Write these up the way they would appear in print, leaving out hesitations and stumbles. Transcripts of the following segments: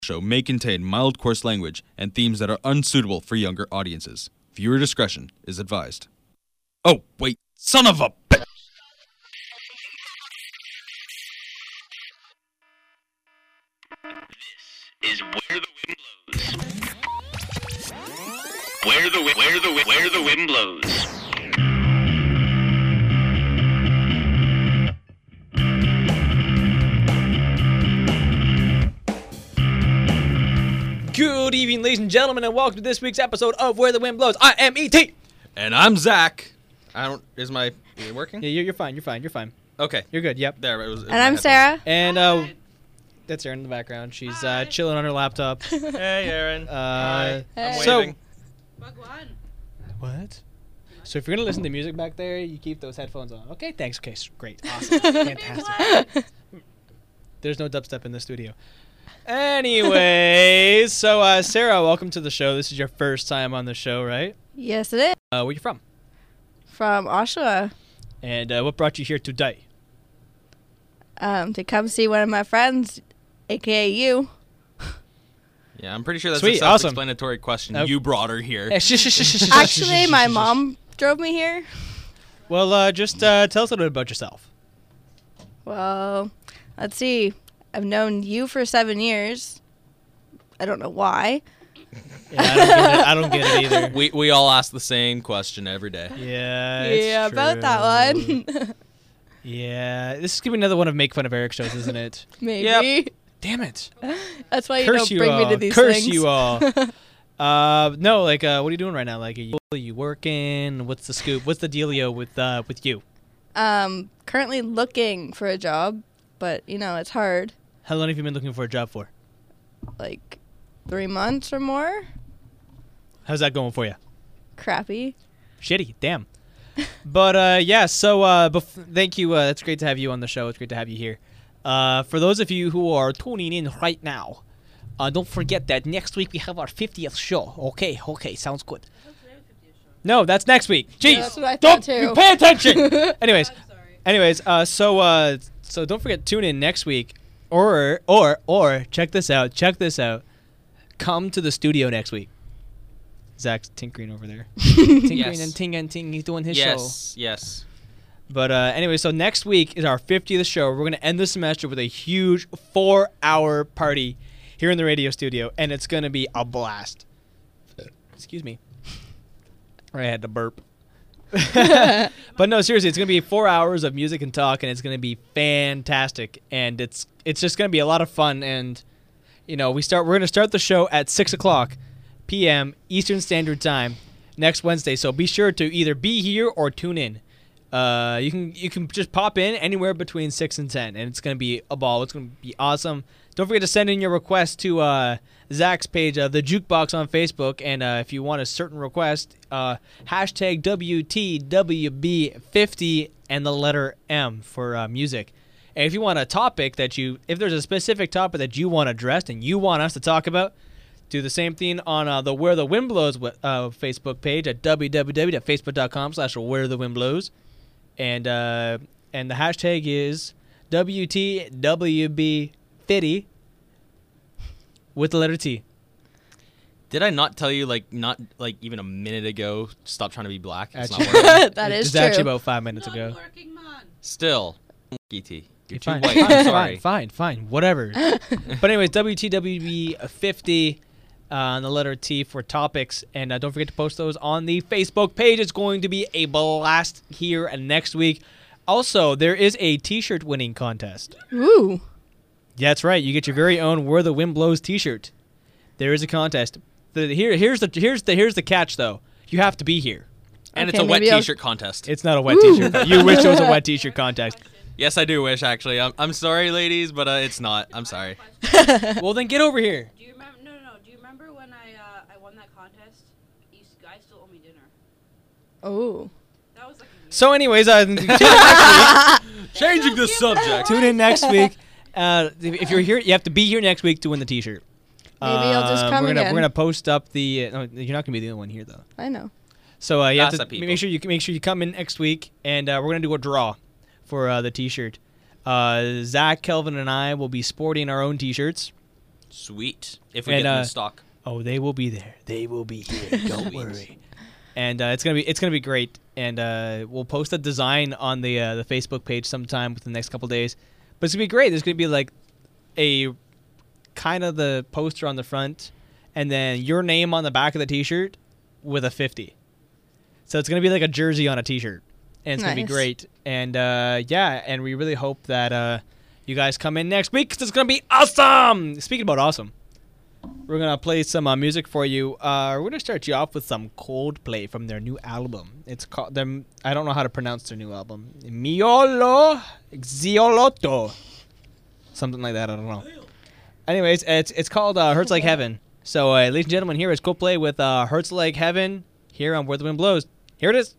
show may contain mild coarse language and themes that are unsuitable for younger audiences. Viewer discretion is advised. Oh, wait, son of a bitch! This is Where the Wind Blows. Where the wind blows. Good evening, ladies and gentlemen, and welcome to this week's episode of Where the Wind Blows. I am E.T. And I'm Zach. Is it working? Yeah, you're fine. Okay. You're good. Yep. There, it was. And I'm Sarah. And that's Erin in the background. She's chilling on her laptop. Hey, Erin. Hi. I'm So, waving. what? So if you're gonna listen to music back there, you keep those headphones on. Okay, thanks. Okay, great, awesome, fantastic. There's no dubstep in the studio. Anyways, so Sarah, welcome to the show. This is your first time on the show, right? Yes, it is. Where you from? From Oshawa. And what brought you here today? To come see one of my friends, a.k.a. you. Yeah, I'm pretty sure that's Sweet, a awesome. self-explanatory question. Oh. You brought her here. Actually, my mom drove me here. Well, just tell us a little bit about yourself. Well, let's see. I've known you for 7 years. I don't know why. Yeah, I don't get it either. We all ask the same question every day. Yeah, it's Yeah, about true. that one. Yeah, this is gonna be another one of Make Fun of Eric shows, isn't it? Maybe. Damn it! That's why you Curse don't bring all. me to these Curse things. you all. No, like, what are you doing right now? Like, are you working? What's the scoop? What's the dealio with you? Currently looking for a job, but, it's hard. How long have you been looking for a job for? Like 3 months or more. How's that going for you? Crappy. Shitty, damn. But yeah, so thank you. It's great to have you on the show. It's great to have you here. For those of you who are tuning in right now, don't forget that next week we have our 50th show. Okay, sounds good. No, that's next week. Jeez, Yeah, that's what I don't thought too. pay attention. Anyways, so don't forget to tune in next week, or check this out. Come to the studio next week. Zach's tinkering over there. Tinkering Yes. and ting. He's doing his show. Yes. But anyway, so next week is our 50th show. We're going to end the semester with a huge 4-hour party here in the radio studio, and it's going to be a blast. Excuse me. I had to burp. But no, seriously, it's going to be 4 hours of music and talk, and it's going to be fantastic. And it's just going to be a lot of fun. And, we're going to start the show at 6 o'clock p.m. Eastern Standard Time next Wednesday. So be sure to either be here or tune in. You can just pop in anywhere between 6 and 10, and it's going to be a ball. It's going to be awesome. Don't forget to send in your request to Zach's page, the Jukebox on Facebook, and if you want a certain request, hashtag WTWB50 and the letter M for music. And if you want a topic if there's a specific topic that you want addressed and you want us to talk about, do the same thing on the Where the Wind Blows Facebook page at www.facebook.com/wherethewindblows. And the hashtag is WTWB50 with the letter T. Did I not tell you, not even a minute ago, stop trying to be black? It's not Actually- working. That is It's true. actually about 5 minutes ago. Still, E.T. You're too Fine, white. I'm sorry. fine, whatever. But anyways, WTWB50 on the letter T for topics, and don't forget to post those on the Facebook page. It's going to be a blast here next week. Also, there is a T-shirt winning contest. Ooh. That's right. You get your very own Where the Wind Blows T-shirt. There is a contest. Here's the catch though. You have to be here. And Okay, it's a wet maybe I'll- T-shirt contest. It's not a wet T-shirt. You wish it was a wet T-shirt contest. Yes, I do wish, actually. I'm sorry, ladies, but it's not. I'm sorry. Well, then get over here. Do you remember? No. Do you remember when I won that contest? You guys still owe me dinner. Oh. That was like a year. So, anyways, Changing the subject. tune in next week. If you're here, you have to be here next week to win the T-shirt. Maybe I'll just come we're again. gonna post up the. No, you're not gonna be the only one here though. I know. So you have Lots to of people. make sure you come in next week, and we're gonna do a draw for the T-shirt. Zach, Kelvin, and I will be sporting our own T-shirts. Sweet. If we And, get them in stock. Oh, they will be there. They will be here. Don't worry. And it's gonna be great. And we'll post a design on the Facebook page sometime within the next couple days. But it's gonna be great. There's gonna be like a kind of the poster on the front, and then your name on the back of the T-shirt with a 50. So it's gonna be like a jersey on a T-shirt, and it's gonna be Nice. great. And and we really hope that you guys come in next week because it's gonna be awesome. Speaking about awesome. We're going to play some music for you. We're going to start you off with some Coldplay from their new album. It's called them. I don't know how to pronounce their new album. Miolo Xiolotto. Something like that. I don't know. Anyways, it's called Hurts Like Heaven. So, ladies and gentlemen, here is Coldplay with Hurts Like Heaven here on Where the Wind Blows. Here it is.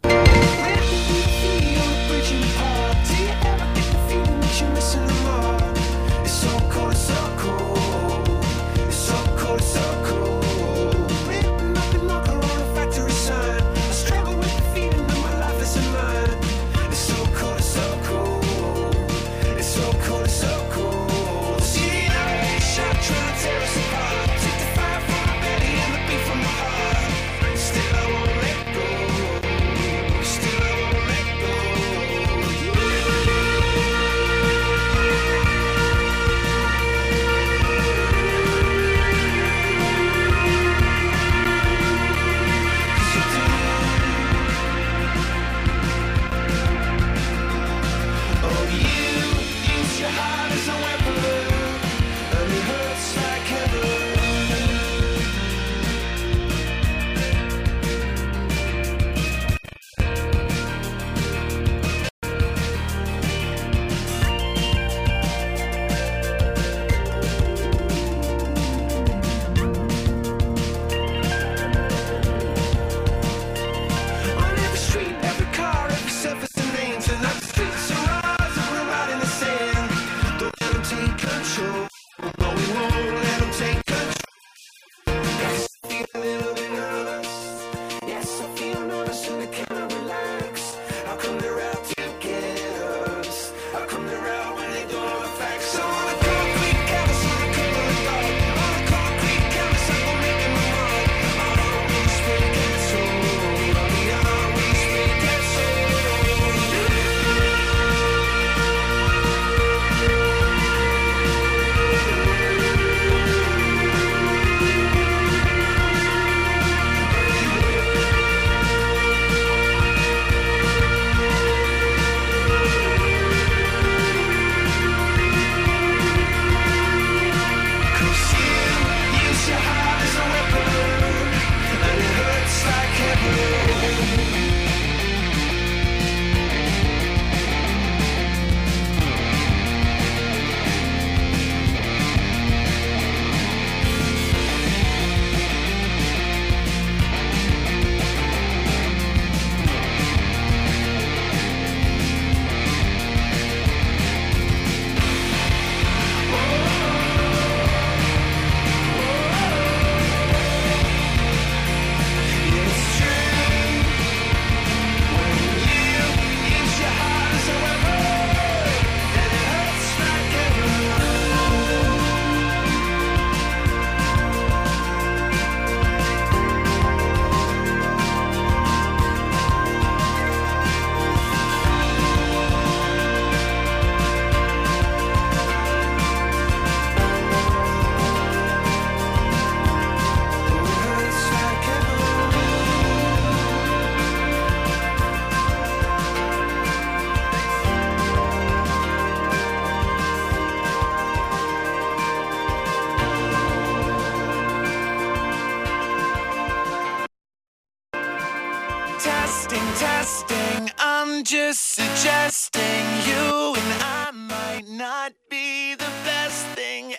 Testing, I'm just suggesting you and I might not be the best thing.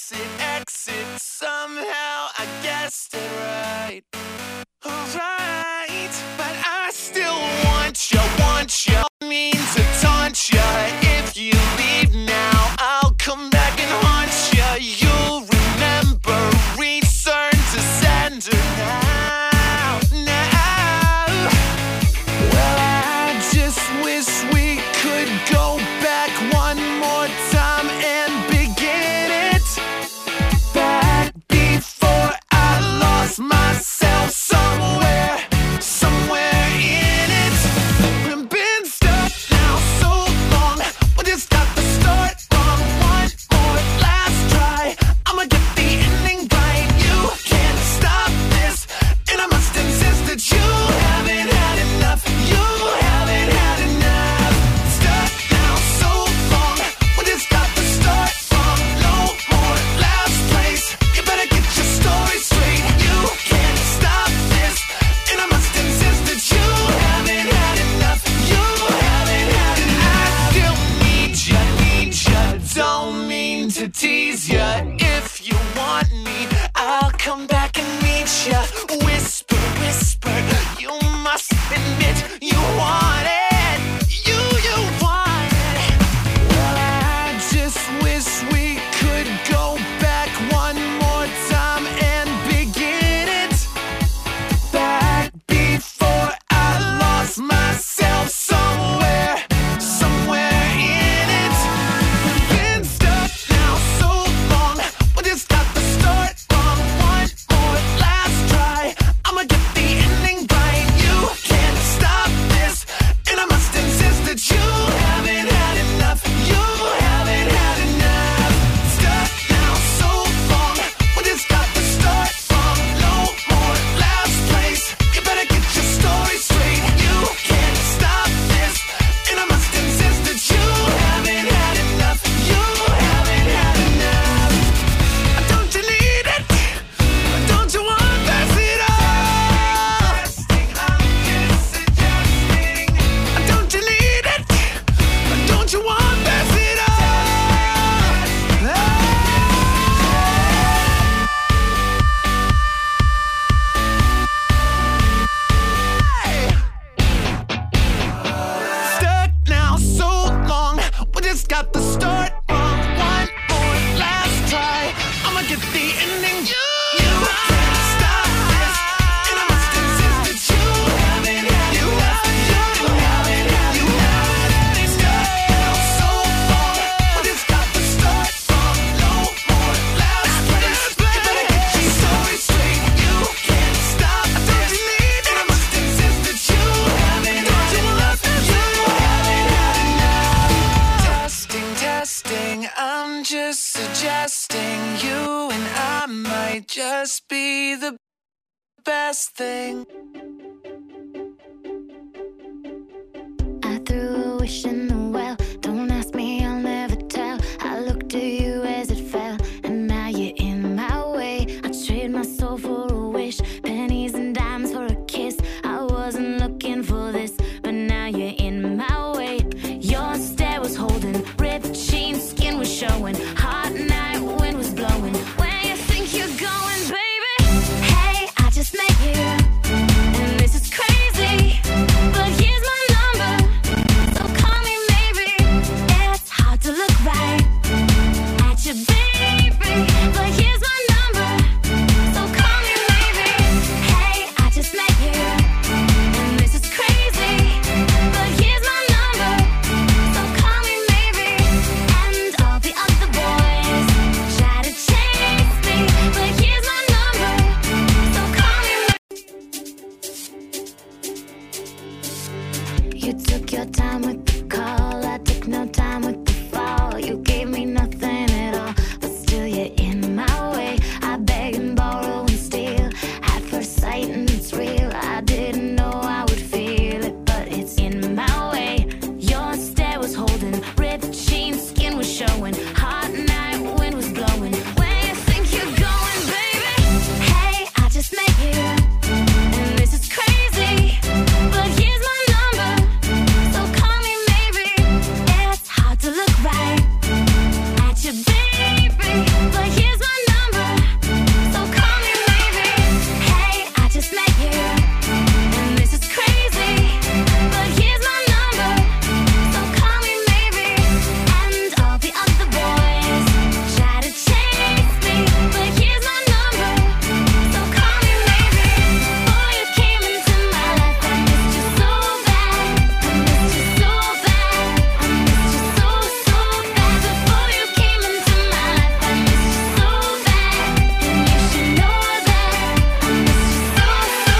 Exit, somehow I guessed it right. Alright, but I still want you, mean to taunt you. If you leave now, I'll come back and haunt you. You'll remember, return to sender now. Well, I just wish we could go back one more time and begin it back. ending. You can't stop this, and I must insist that you haven't had enough. You haven't gone so far, but it's got to start from no more last place. You better get your story straight. You can't stop this, and I must insist that you haven't had enough. You haven't had enough. Testing, I'm just suggesting you and I might just be the best thing. I threw a wish in the well. Don't ask me, I'll never tell. I looked at you as it fell, and now you're in my way. I trade my soul for a wish, pennies and dimes for a kiss. I wasn't looking for this, but now you're in my way. Your stare was holding, ripped jeans, skin was showing. Hot night, wind was blowing. Where you think you're going, baby? Hey, I just met you, and this is crazy, but here's my number, so call me maybe. It's hard to look right at you, baby, but here's my number, so call me maybe. Hey, I just met you, and this is crazy, but here's my number, so call me maybe. And all the other boys try to chase me, but here's my number, so call me maybe. You took your time with the call, I took no time with the fall. You gave me nothing at all, but still you're in my way. I beg and borrow and steal at first sight, and it's real. I didn't know I would feel it, but it's in my way. Your stare was holding, ripped jeans, skin was showing. Hot night, wind was blowing. Where you think you're going, baby? Hey, I just met you, and this is crazy, but here's my number, so call me maybe. It's hard to look right at you, baby, but here's my number, so call me maybe. Hey, I just met you, and this is crazy, but here's my number, so call me maybe. And all the other boys try to chase me, but here's my number, so call me maybe. Before you came into my life, I missed you so bad. I missed you so bad. I missed you so, so bad. Before you came into my life, I missed you so bad. And you should know that I missed you so,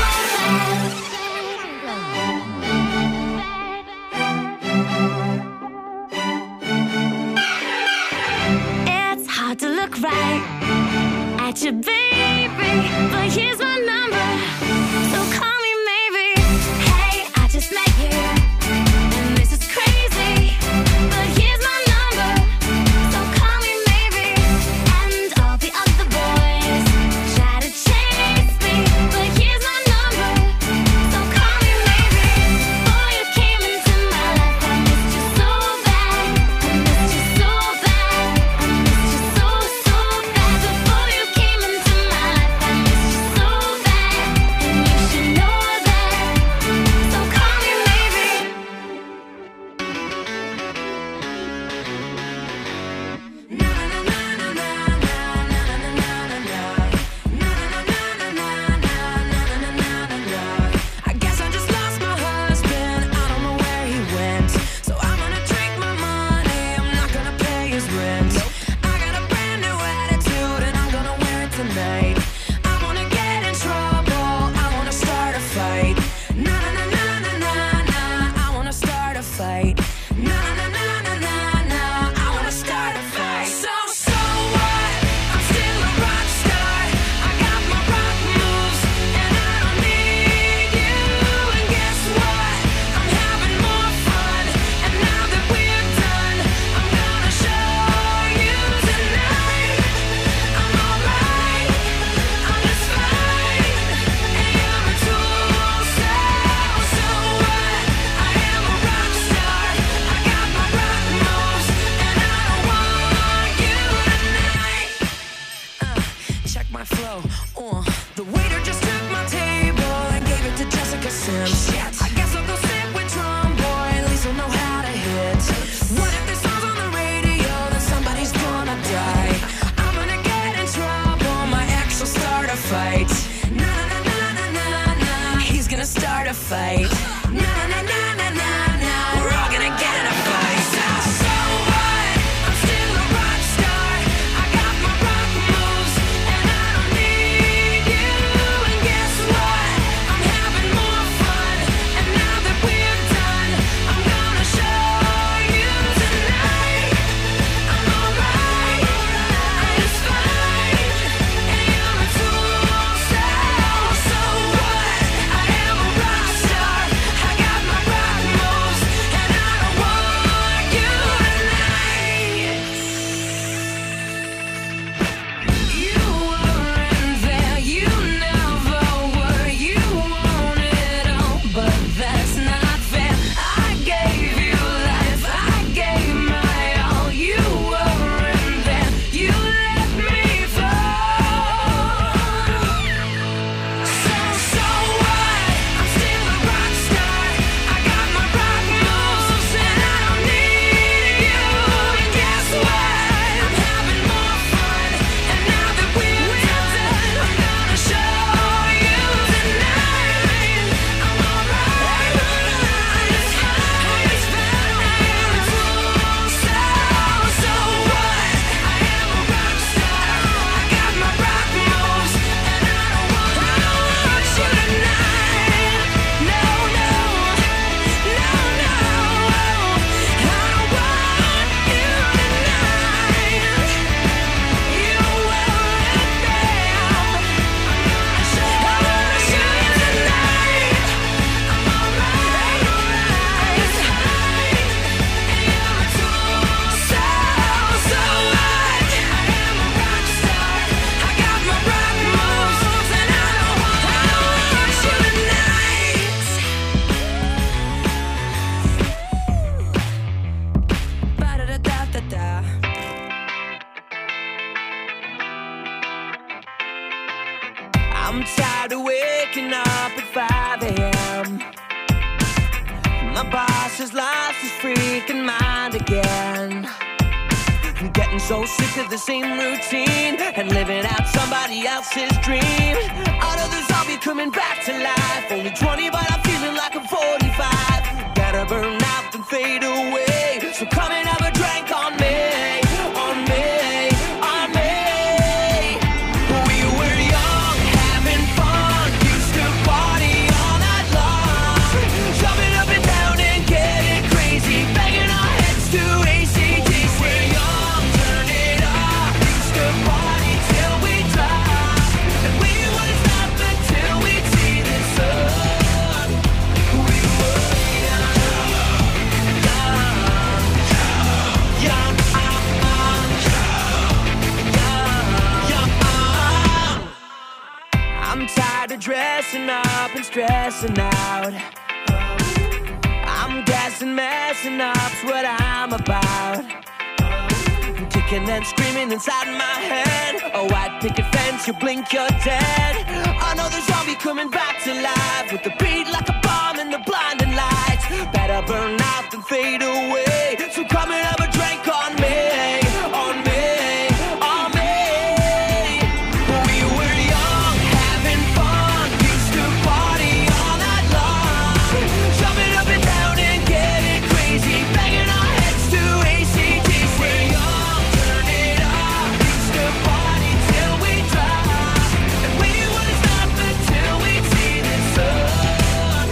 It's hard to look right at you, baby, but here's my number, so call me maybe. Hey, I just met you, and this is crazy, but here's my number, so call me maybe. And all the other boys try to chase me, but here's my number, so call me maybe. Before you came into my life, I missed you so bad. I missed you so bad. I missed you so, so bad. Before you came into my life, I missed you so bad. And you should know that, so call me maybe. I guess I just lost my husband. I don't know where he went. So I'm gonna drink my money. I'm not gonna pay his rent. I got a brand new attitude and I'm gonna wear it tonight. I wanna get in trouble. I wanna start a fight. Na na na na na na. I wanna start a fight. Na na na na na na. I wanna start a fight. So what? I'm still a rock star. I got my rock moves and I don't need you. And guess what? I'm having more fun. And now that we're done, I'm gonna show you tonight. I'm alright. I'm just fine. And you're a tool. So what? I am a rock star. I got my rock moves and I don't want you tonight. Check my flow. The waiter just took my table and gave it to Jessica Sims. I guess I'll go sit with Drum Boy. At least I'll know how to hit. What if this song's on the radio? Then somebody's gonna die. I'm gonna get in trouble. My fight. Na na na na na na. He's gonna start a fight. Na na na na na na. We're all gonna get in a fight. So what? I'm still a rock star. I got my rock moves, and I don't need you. And guess what? I'm having more fun. And now that we're done, I'm gonna show you tonight. I'm alright. It's fine. And you're a tool. So what? I am a rock star. I got my rock moves, and I don't want you tonight. You weren't there, you never were. You wanted all, but that's not fair. I gave you life, I gave my all. You weren't there, you let me fall. So what? I'm still a rock star. I got my rock moves, and I don't need you. And guess what? I'm having more fun. And now that we're done, I'm gonna show you tonight. I'm alright. It's fine. It's fine. So what? I am a rock star. I got my rock moves, and I don't want you tonight. No, no, no, no. I don't want you tonight. You weren't there. I'm gonna show you tonight. I'm alright. It's fine. And you're a tool. So what? I am a rock star. I got my rock moves, and I don't want you tonight. Ba-da-da-da-da-da. I'm tired of waking up at 5 a.m. My boss has lost his freaking mind again. I'm getting so sick of the same routine and living out somebody else's dream. All of this I'll be coming back to life. Only 20, but I'm feeling like I'm 45. Gotta burn out and fade away. So come and have a drink on me, on me, on me. We were young, having fun, used to party all night long, jumping up and down and getting crazy, banging our heads to AC/DC. We're young, turn it up, used to party till we drop, and we wouldn't stop until we'd see the sun. We were young, young, young. I'm tired of dressing up and stressing out. I'm guessing messing up's what I'm about. I'm kicking and screaming inside my head. A white picket fence, you blink, you're dead. Another zombie coming back to life with the beat like a bomb and the blinding lights. Better burn out than fade away. So come and have a drink on me, on me, on me. We were young, having fun, used to party all night long, jumping up and down and getting crazy, banging our heads to AC/DC. We're young, turn it up, used to party till we drop, and we wouldn't stop until we'd see the sun.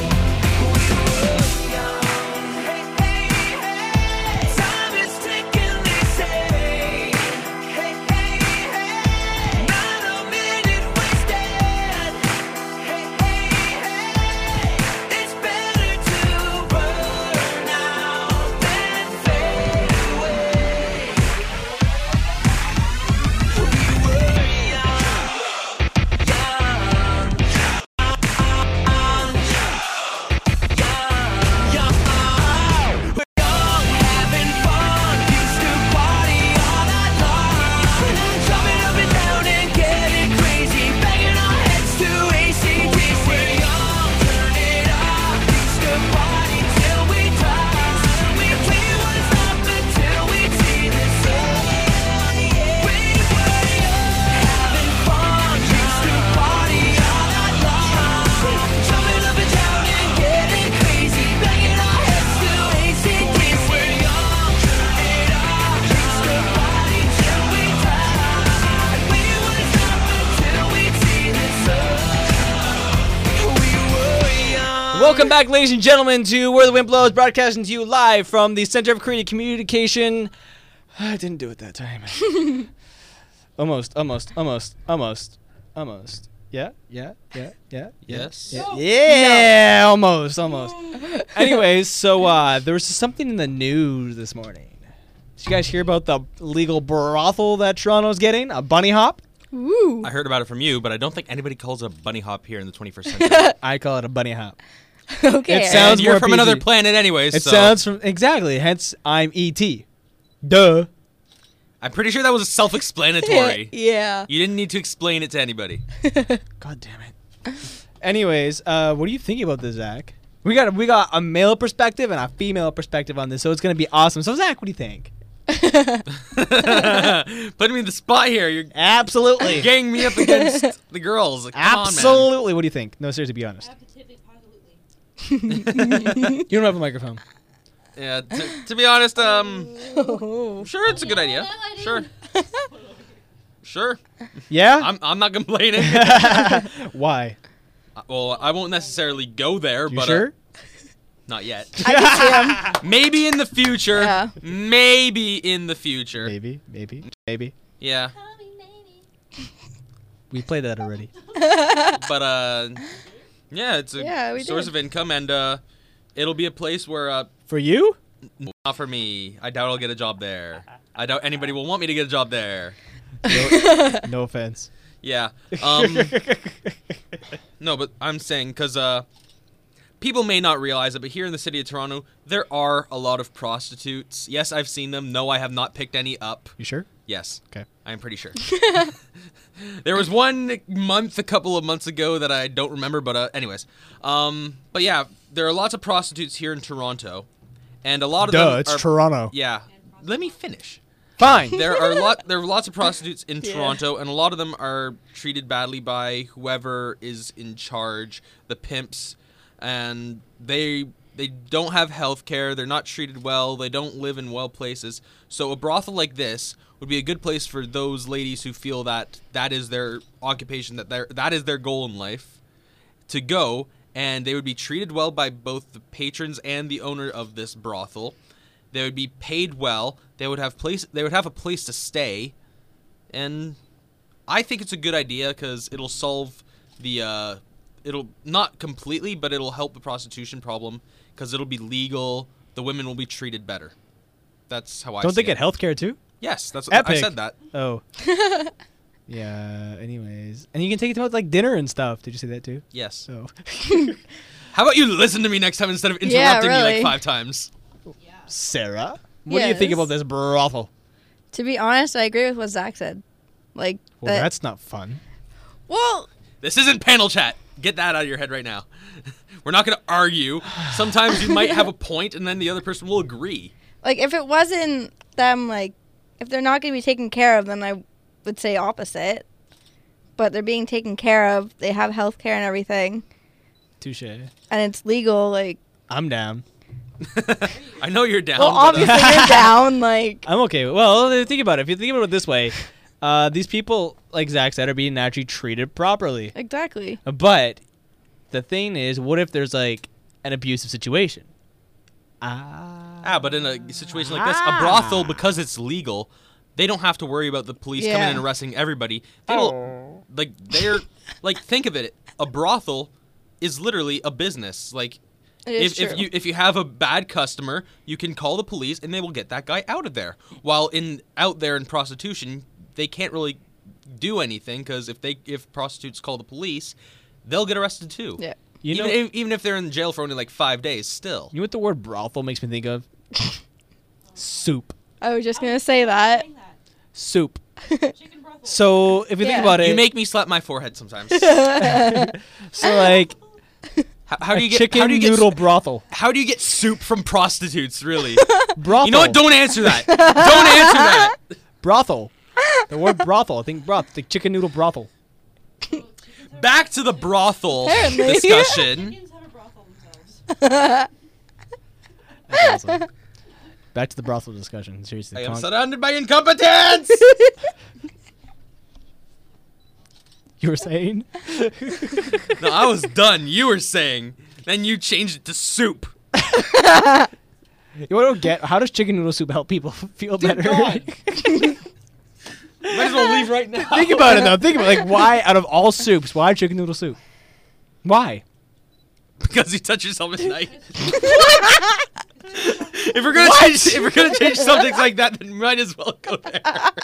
Welcome back, ladies and gentlemen, to Where the Wind Blows, broadcasting to you live from the Center of Creative Communication. I didn't do it that time. Almost. Yeah. Yes. Yeah, almost. Anyways, so there was something in the news this morning. Did you guys hear about the legal brothel that Toronto's getting? A bunny hop? Ooh. I heard about it from you, but I don't think anybody calls it a bunny hop here in the 21st century. I call it a bunny hop. Okay. It sounds And you're more from PG. another planet anyways, It so sounds from exactly. Hence, I'm E.T. Duh. I'm pretty sure that was self-explanatory. Yeah. You didn't need to explain it to anybody. God damn it. Anyways, what do you think about this, Zach? We got a male perspective and a female perspective on this, so it's gonna be awesome. So, Zach, what do you think? Putting me in the spot here. You're Absolutely. ganging me up against the girls. Like, come on, man. Absolutely. What do you think? No, seriously, be honest. Absolutely. You don't have a microphone. Yeah, to be honest, sure, it's a good idea. Sure. Yeah. I'm not complaining. Why? Well, I won't necessarily go there, You but sure? not yet. I can see him. Maybe in the future. Yeah. Maybe in the future. Maybe. Yeah. We played that already. But yeah, it's a Yeah, we source did. of income, and it'll be a place where For you? not for me. I doubt I'll get a job there. I doubt anybody will want me to get a job there. No offense. Yeah. No, but I'm saying because people may not realize it, but here in the city of Toronto, there are a lot of prostitutes. Yes, I've seen them. No, I have not picked any up. You sure? Yes. Okay. I'm pretty sure. There was one month a couple of months ago that I don't remember, but anyways. But yeah, there are lots of prostitutes here in Toronto, and a lot of them It's are, Toronto. Yeah. Let me finish. Fine. There are lots of prostitutes in Toronto, and a lot of them are treated badly by whoever is in charge, the pimps, and they don't have health care, they're not treated well, they don't live in well places. So a brothel like this would be a good place for those ladies who feel that that is their occupation, that is their goal in life, to go, and they would be treated well by both the patrons and the owner of this brothel. They would be paid well. They would have a place to stay, and I think it's a good idea because it'll solve the it'll not completely, but it'll help the prostitution problem because it'll be legal. The women will be treated better. That's how I Don't see they get it. health care too? Yes, that's Epic. I said that. Oh. Yeah. Anyways, and you can take them out like dinner and stuff. Did you say that too? Yes. So. How about you listen to me next time instead of Yeah, interrupting me like really. 5 times? Sarah, what do you think Yes. about this brothel? To be honest, I agree with what Zach said. Like, Well, that- that's not fun. well, This isn't panel chat. Get that out of your head right now. We're not going to argue. Sometimes you might have a point, and then the other person will agree. like if it wasn't them, like if they're not going to be taken care of, then I would say opposite. But they're being taken care of. They have health care and everything, Touche. and it's legal. Like, I'm down. I know you're down. well, but, obviously you're down. Like, I'm okay. Well, think about it. If you think about it this way, these people, like Zach said, are being actually treated properly. exactly. But the thing is, what if there's like an abusive situation? but in a situation like this, a brothel, because it's legal, they don't have to worry about the police coming Yeah. in and arresting everybody. They're think of it. A brothel is literally a business. Like, It is true. if you have a bad customer, you can call the police and they will get that guy out of there. While out there in prostitution, they can't really do anything because if prostitutes call the police, they'll get arrested too. Yeah. You know, Even if they're in jail for only like 5 days, still. you know what the word brothel makes me think of? Soup. I was just gonna say that. Soup. Chicken brothel. So if you think Yeah. about it, You make me slap my forehead sometimes. so like How do a you get chicken how do you get noodle brothel. How do you get soup from prostitutes? Really? Brothel. You know what? Don't answer that. Don't answer that. brothel. The word brothel. I think the chicken noodle brothel. Back to the brothel Apparently. discussion. Chickens have a brothel themselves. That's awesome. Back to the brothel discussion. Seriously. I am Con- surrounded by incompetence. You were saying? No, I was done. You were saying. Then you changed it to soup. You want to get? How does chicken noodle soup help people feel better? God. Might as well leave right now. Think about it though. Think about it. Like, why out of all soups, why chicken noodle soup? Why? Because you touch yourself at night. If we're gonna change subjects like that, then might as well go there.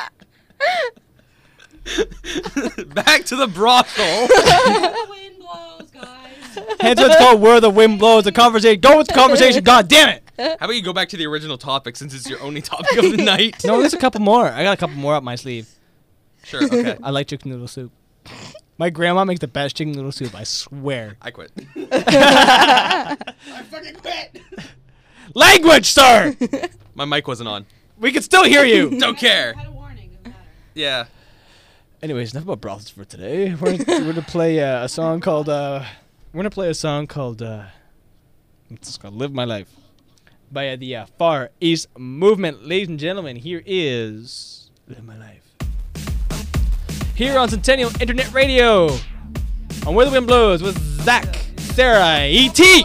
Back to the brothel. The wind blows, guys. Hence what's called Where the Wind Blows. The conversation. Go with the conversation. God damn it. How about you go back to the original topic since it's your only topic of the night? No, there's a couple more. I got a couple more up my sleeve. Sure. Okay. I like chicken noodle soup. My grandma makes the best chicken noodle soup. I swear. I quit. I fucking quit. Language, sir. My mic wasn't on. We can still hear you. Don't care. Had a warning. Doesn't matter. Yeah. Anyways, enough about brothels for today. We're gonna play a song called. We're gonna play a song called. It's called "Live My Life" by the Far East Movement. Ladies and gentlemen, here is "Live My Life." Here on Centennial Internet Radio, on Where the Wind Blows with Zach, Sarah, E.T.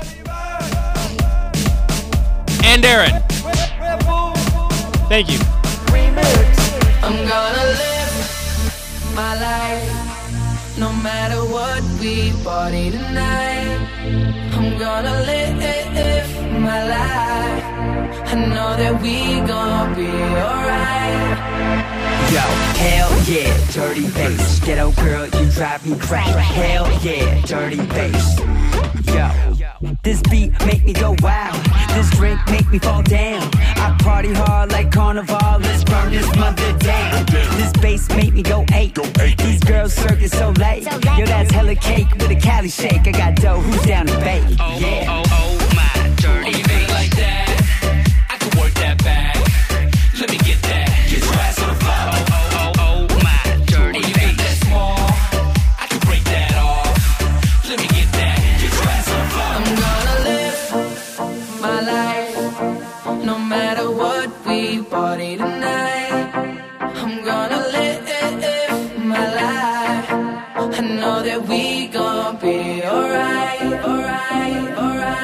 and Aaron. Thank you. I'm gonna live my life, no matter what we party tonight. I'm gonna live my life. I know that we gon' be alright. Yo, hell yeah, dirty bass. Ghetto girl, you drive me crazy. Hell yeah, dirty bass. Yo, this beat make me go wild. This drink make me fall down. I party hard like carnival. Let's burn this mother down. This bass make me go eight. These girls circus so late. Yo, that's hella cake with a Cali shake. I got dough, who's down to bake? Yeah. Oh, my dirty bass. Like that, I can work that bag. Let me get that. Get your ass on the floor. Oh, my dirty bass. That small, I can break that off. Let me get that. Get your ass on the floor. I'm gonna live my life, no matter what we party tonight. I'm gonna live my life. I know that we gon' be alright, alright, alright.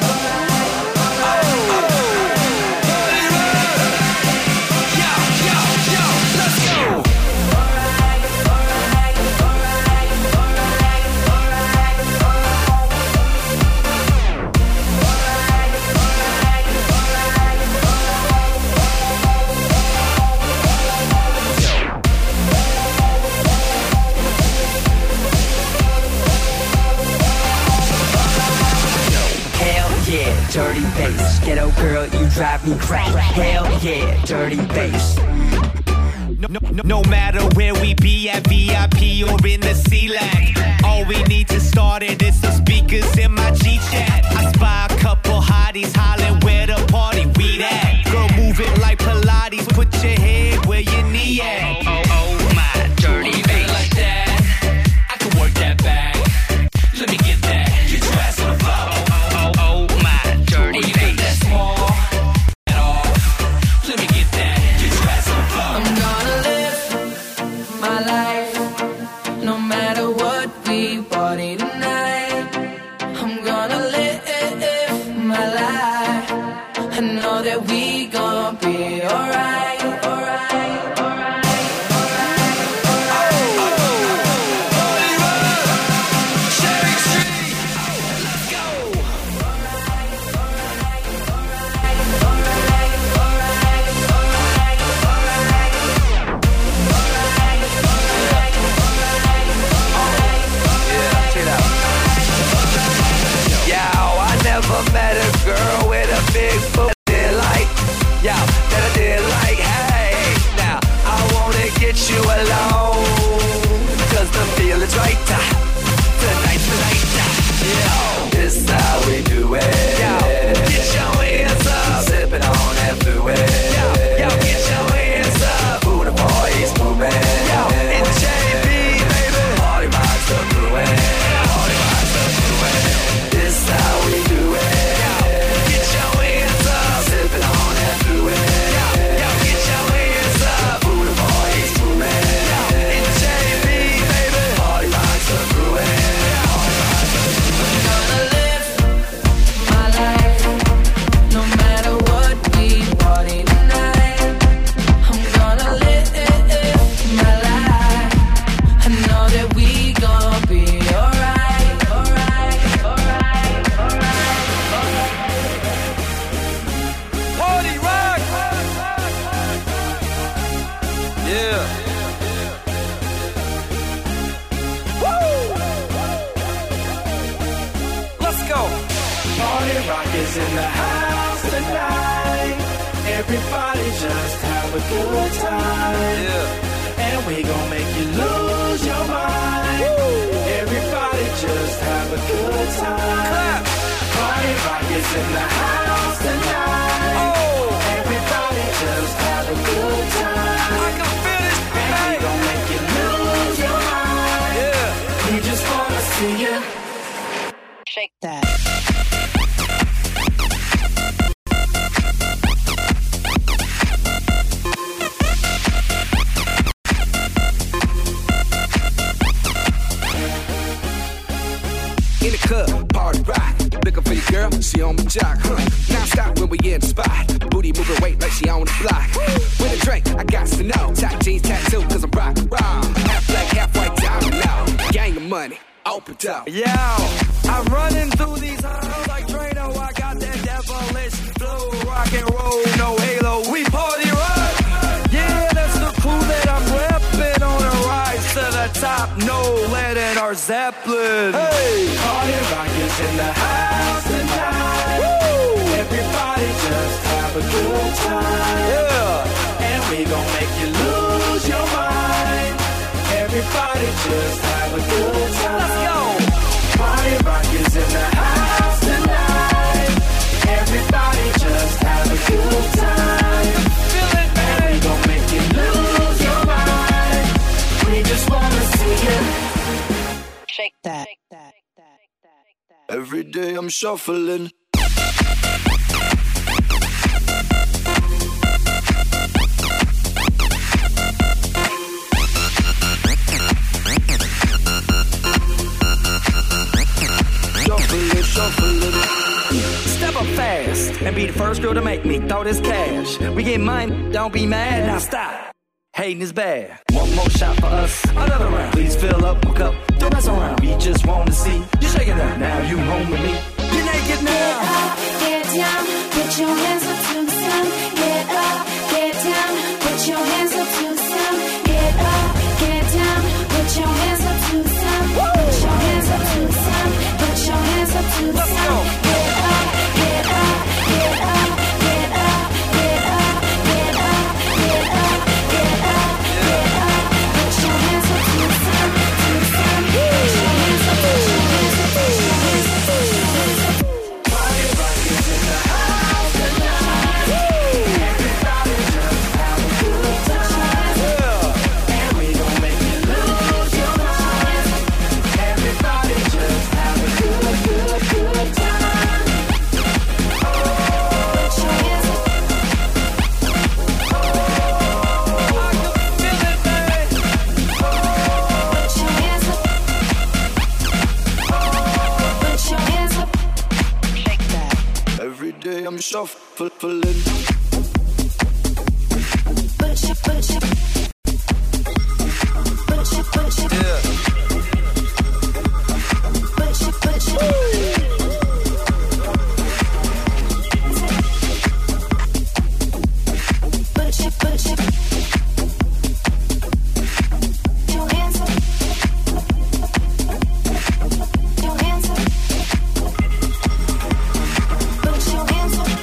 Dirty bass, ghetto girl, you drive me crazy. Hell yeah, dirty bass. No matter where we be at VIP or in the C-Lag, all we need to start it is some speakers in my G-Chat. I spy a couple hotties hollering where the party we at. Girl, move it like Pilates, put your head where your knee at. Oh, my dirty bass. Like that, I can work that bag. Let me get that. Get your ass on the floor. Oh, my dirty bass. That small, at all. Let me get that. Get your ass on the floor. I'm gonna live my life, no matter what we party tonight. I'm gonna live my life. I know that we gon' be alright, alright, alright. Yo, I never met a girl with a big booty like. Yo, rock is in the house tonight. Everybody just have a good time. And we gon' make you lose your mind. Everybody just have a good time. Party rock is in the house tonight. Everybody just have a good time. And we gon' make you lose your mind. We just wanna see you shake that. In the club, party rock. Looking for your girl, she on my jock. Now stop when we in the spot. Booty moving weight like she on the block. With a drink, I got to know. Top jeans tattoo, cause I'm rock raw. Half black, half white diamond now. Gang of money, open up. Yo, I'm running through these halls like Drano. I got that devilish flow. Rock and roll, no halo. We party rock. Yeah, that's the crew that I'm repping on a rise to the top. No lead in our Zeppelin. Hey, party rock is in the house tonight. Woo! Everybody just have a good time. Yeah, and we gon' make you lose your mind. Everybody just have a good time. Let's go. Party rock is in the house tonight. Everybody just have a good time. Feel it, man. And we gon' make you lose your mind. We just wanna see you shake that. Every day I'm shuffling. Shuffling. Step up fast and be the first girl to make me throw this cash. We get mine, don't be mad. Now stop. Hating is bad. One more shot for us, another round. Please fill up my cup, don't mess around. We just want to see you shaking that. Now you home with me. You're naked now. Get down, put your hands up to the sun. Get up, get down, put your hands up to the sun. Get up, get down, put your hands up to the sun. Put your hands up to the sun. Put your hands up to the sun. Get up, get up, get up, get up, get up, get up, get up, get up, get up. Put your hands up to the sun, to the sun. Put your hands up, put your hands up, put your hands up, put your hands up. Party rock is in the house tonight. Everybody just have a good time. And we gon' make you lose your mind. Everybody just have a good time. Put your hands up. Put your hands up. Put your hands up. Shake that. Every day I'm shuffling. Put your, put your, put your, put your, Yeah. put your, put your. Put your, put your. Your hands up. Your hands up. Put your hands up.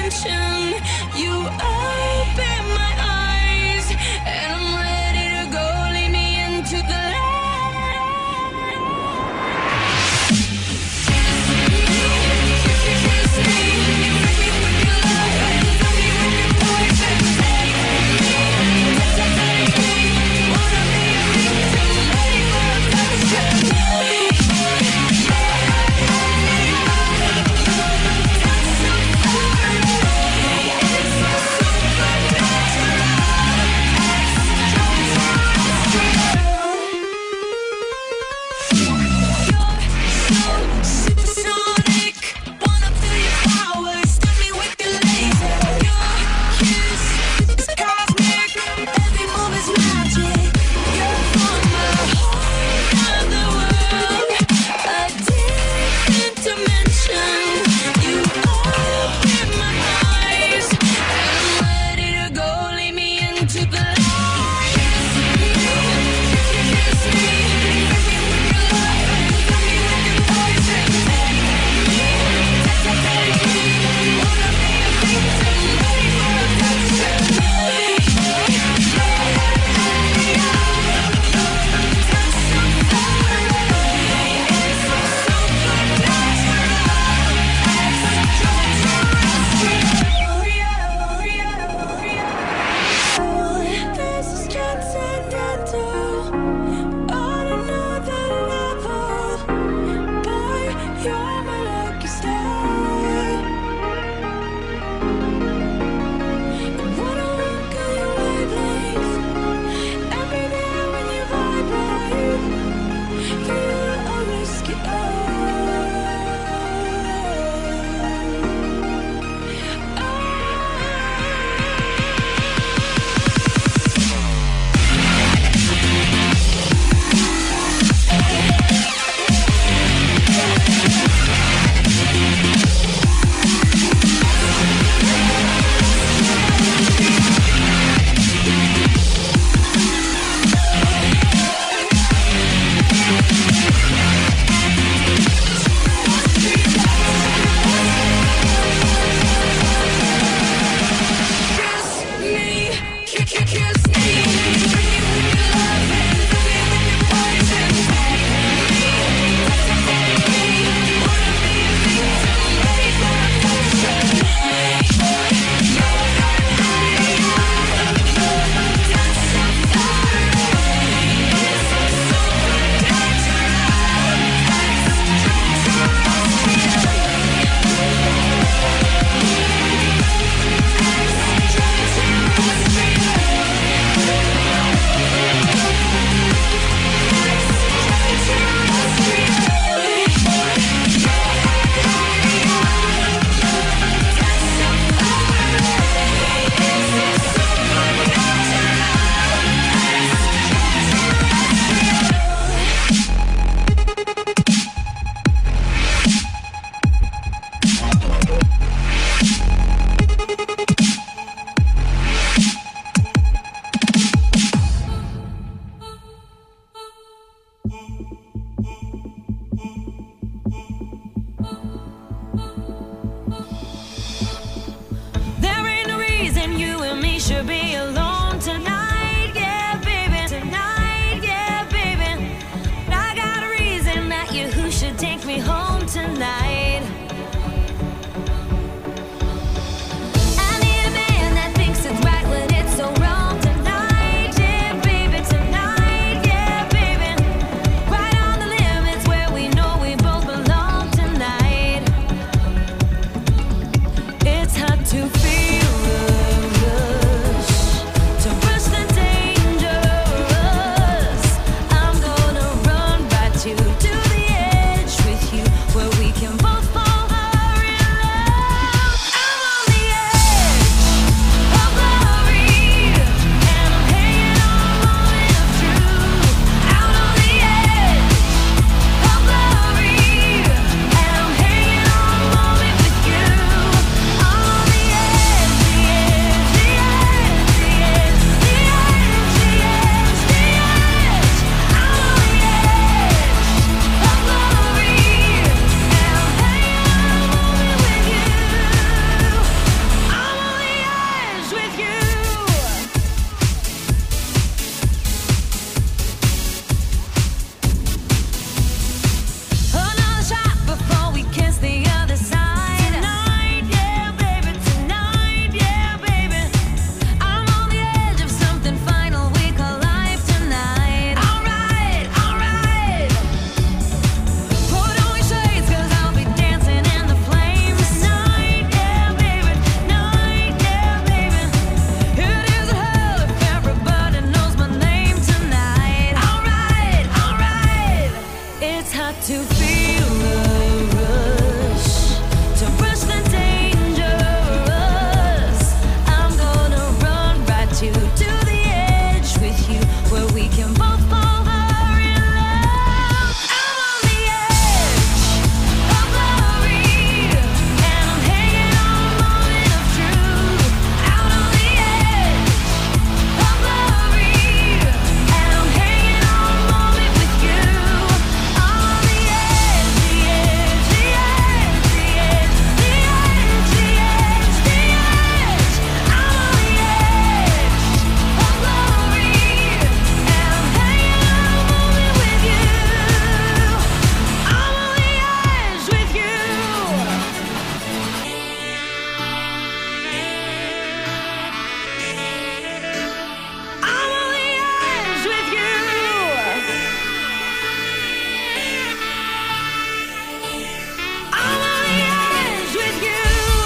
You open my eyes, and I'm ready to go. should be alone tonight, yeah, baby. Tonight, yeah, baby. I got a reason that you who should take me home tonight. I need a man that thinks it's right when it's so wrong tonight, yeah, baby. Tonight, yeah, baby. Right on the limits where we know we both belong tonight. It's hard to feel the rush, to rush the dangerous. I'm gonna run right to the edge with you, where we can both fall in love. I'm on the edge of glory, and I'm hanging on a moment of truth. Out on the edge of glory, and I'm hanging on a moment with you. On the edge, the edge, the edge, the edge, the edge, the edge, the edge. I'm on the edge of glory, and I'm hanging on a moment with you. I'm on the edge with you. Another shot before we kiss the other side. Tonight, yeah, baby. Tonight, yeah, baby. I'm on the edge of something final we call life tonight. Alright, alright. Put on your shades, 'cause I'll be dancing in the flames. Tonight, yeah, baby. Tonight, yeah, baby. It is hell if everybody knows my name tonight. Alright, alright. It's hard to feel the rush, to rush the dangerous. I'm gonna run right to the edge with you, where we can both fall in love. I'm on the edge of glory, and I'm hanging on a moment of truth. Out on the edge of glory, and I'm hanging on a moment with you. On the edge, the edge, the edge, the edge, the edge, the edge, the edge. I'm on the edge of glory, and I'm hanging on a moment with you. I'm on the edge with you. I'm on the edge with you. I'm on the edge with you.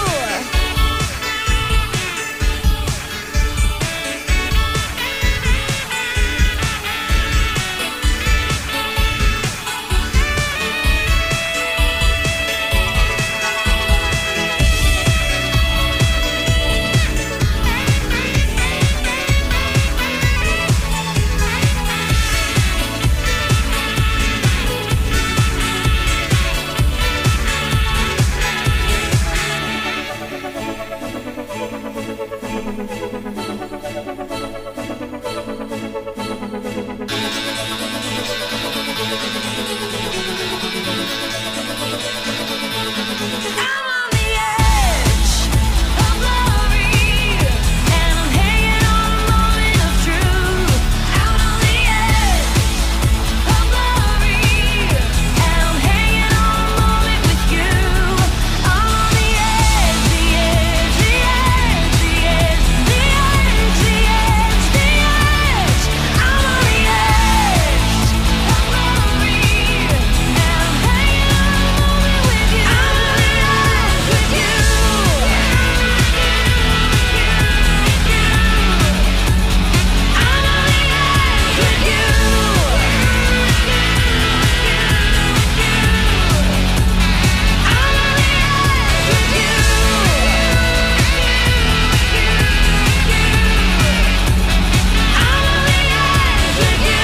I'm on the edge of glory, and I'm hanging on a moment of truth. Out on the edge of glory, and I'm hanging on a moment with you. On the edge, the edge, the edge, the edge, the edge, the edge, the edge. I'm on the edge of glory, and I'm hanging on a moment with you. I'm on the edge with you. I'm on the edge with you. I'm on the edge with you. I'm on the edge with you.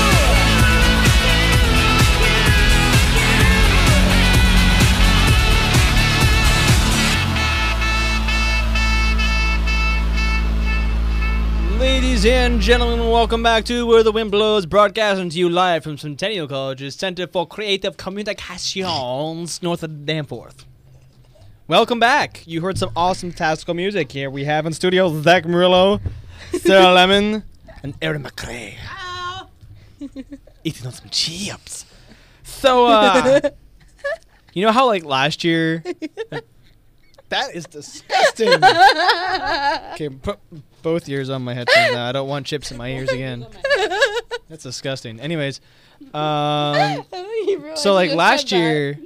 Ladies and gentlemen, welcome back to Where the Wind Blows, broadcasting to you live from Centennial College's Center for Creative Communications, north of Danforth. Welcome back. You heard some awesome tactical music. Here we have in studio Zach Murillo, Sarah Lemon, and Erin McRae. Eating on some chips. So, you know how like last year? That is disgusting. Okay, put both ears on my headphones now. I don't want chips in my ears again. That's disgusting. Anyways, so like last year.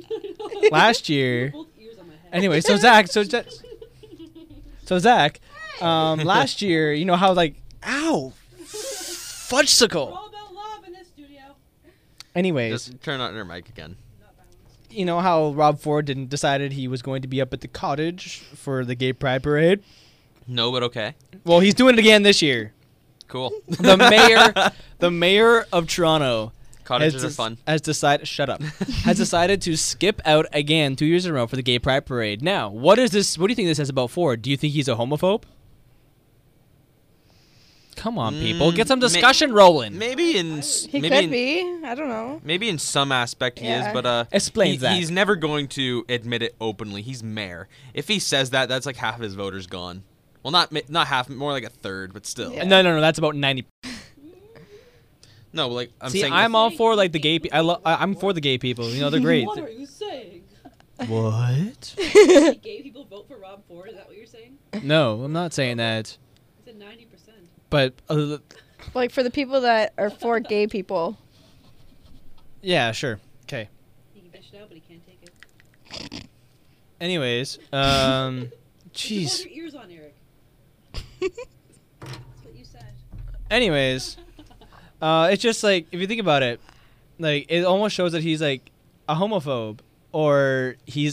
Anyway, so Zach, last year, you know how like, ow, fudgesicle. Anyways, Just turn on your mic again. you know how Rob Ford decided he was going to be up at the cottage for the Gay Pride Parade? No, but okay. Well, he's doing it again this year. Cool. The mayor of Toronto Cottages are fun. has decided to skip out again 2 years in a row for the Gay Pride Parade. Now, what do you think this says about Ford? Do you think he's a homophobe? Come on, people, get some discussion rolling. Maybe in He could be. I don't know. Maybe in some aspect he is, but Explain that. He's never going to admit it openly. He's mayor. If he says that, that's like half of his voters gone. Well, not half, more like a third, but still. Yeah. No, that's about 90. No, like I'm See, saying. I'm all for like the gay. I'm for the gay people. You know, they're great. What are you saying? What? Gay people vote for Rob Ford? Is that what you're saying? No, I'm not saying that. I said 90%. But Like for the people that are for gay people. yeah, sure. Okay. He can dish it out, but he can't take it. Anyways, Hold jeez. your ears on, Eric. That's what you said. Anyways, it's just like if you think about it, like it almost shows that he's like a homophobe or he's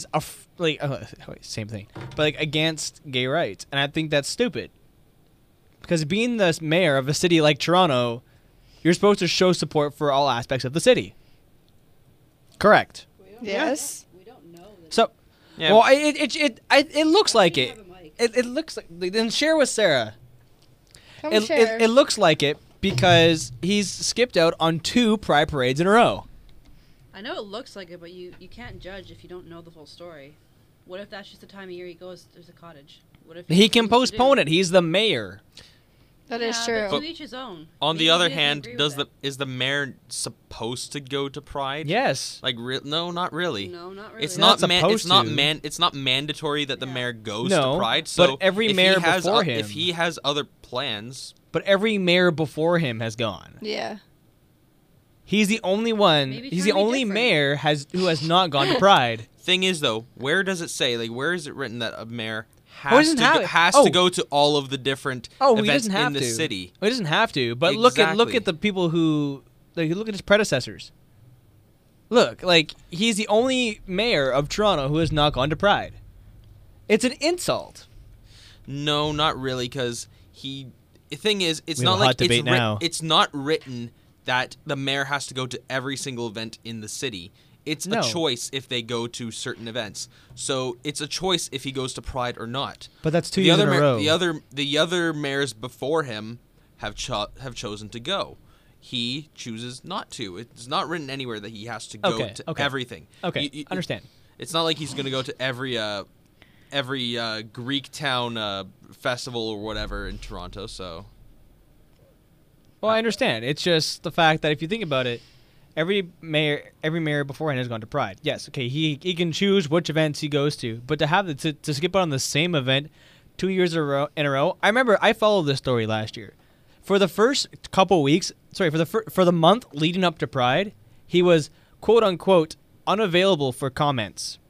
same thing, but like against gay rights, and I think that's stupid. Because being the mayor of a city like Toronto, you're supposed to show support for all aspects of the city. Correct. Yes. We don't know. So, Yeah. well, it looks like it. Have a mic. It looks like. Then share with Sarah. Come share. It looks like it because he's skipped out on 2 Pride parades in a row. I know it looks like it, but you can't judge if you don't know the full story. What if that's just the time of year he goes to the cottage? What if He can postpone it. He's the mayor. That is true. To each his own. On the Maybe other he doesn't hand, agree with it. is the mayor supposed to go to Pride? Yes. Like no, not really. No, not really. It's Not not supposed to. it's not mandatory that the mayor goes No, to Pride. but So every if mayor he has, before him- if he has other plans, But every mayor before him has gone. Yeah. He's the only one. Maybe He's try the to be only different. mayor who has not gone to Pride. thing is though, where does it say? Like, where is it written that a mayor he doesn't have it. has Oh. to go to all of the different Oh, he events doesn't have in the to. city? He doesn't have to. But look Exactly. at the people who look at his predecessors. Look, like he's the only mayor of Toronto who has not gone to Pride. It's an insult. No, not really, because the thing is, it's We have not a hot like debate now. it's not written that the mayor has to go to every single event in the city. It's No. a choice if they go to certain events. So it's a choice if he goes to Pride or not. But that's 2 The years other in a row. the other mayors before him have chosen to go. He chooses not to. It's not written anywhere that he has to go Okay, to okay. everything. Okay, understand. It's not like he's going to go to every Greek town festival or whatever in Toronto. So Well, I understand. It's just the fact that if you think about it, every mayor beforehand has gone to Pride. Yes, okay, he can choose which events he goes to, but to have to skip out on the same event 2 years in a row. I remember I followed this story last year. For the first couple weeks, for the month leading up to Pride, he was quote unquote unavailable for comments.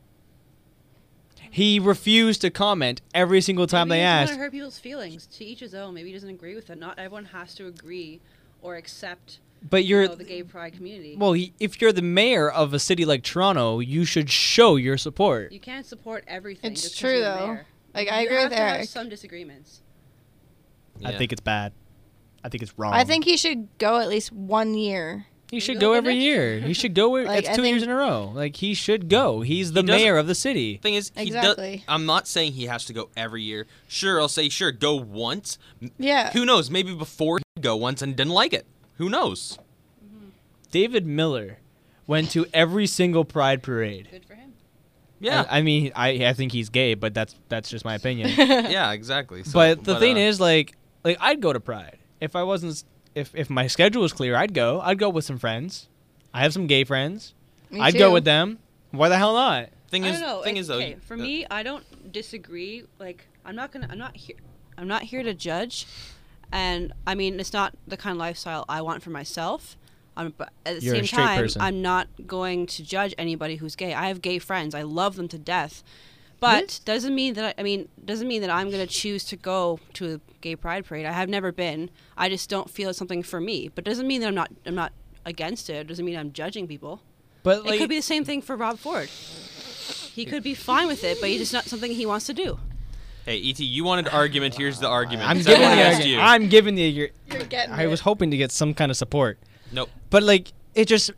He refused to comment every single time Maybe they he doesn't asked. want to hurt people's feelings. To each his own. Maybe he doesn't agree with it. Not everyone has to agree or accept. But you're the gay pride community. Well, if you're the mayor of a city like Toronto, you should show your support. You can't support everything. It's just 'cause true, you're though. mayor. Like, I You agree have with to have Eric. some disagreements. I think it's bad. I think it's wrong. I think he should go at least 1 year. he should go every year. He should go. Like, It's I 2 years think- in a row. Like he should go. He's the He doesn't- mayor of the city. thing is, Exactly. I'm not saying he has to go every year. Sure, I'll say sure, go once. Yeah. Who knows? Maybe before he'd go once and didn't like it. Who knows? David Miller went to every single Pride parade. Good for him. Yeah. I mean, I think he's gay, but that's just my opinion. Yeah, exactly. So, but the thing is, like I'd go to Pride if I wasn't if my schedule was clear. I'd go with some friends. I have some gay friends. Me I'd too. go with them. Why the hell not? I don't know. Okay, for me, I don't disagree. Like, I'm not here to judge, and I mean, it's not the kind of lifestyle I want for myself. But at the You're a same straight time, person. I'm not going to judge anybody who's gay. I have gay friends. I love them to death. But doesn't mean that doesn't mean that I'm going to choose to go to a gay pride parade. I have never been. I just don't feel it's something for me. But doesn't mean that I'm not against it. It doesn't mean I'm judging people. But it could be the same thing for Rob Ford. He could be fine with it, but it's just not something he wants to do. Hey, E.T., you wanted argument. Here's the argument. I'm Is that giving what the I asked argument. you? I'm giving the. You're getting I was hoping to get some kind of support. Nope. But like it just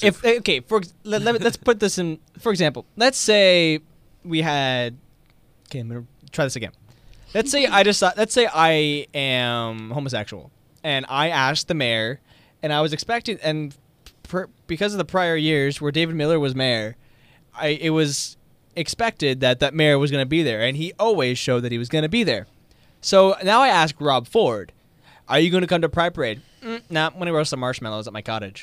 let's put this in. For example, let's say we had. Okay, I'm gonna try this again. Let's say I am homosexual, and I asked the mayor, and I was expecting, and because of the prior years where David Miller was mayor, it was expected that mayor was going to be there, and he always showed that he was going to be there. So now I ask Rob Ford, are you going to come to Pride Parade? Nah, I'm going to roast some marshmallows at my cottage.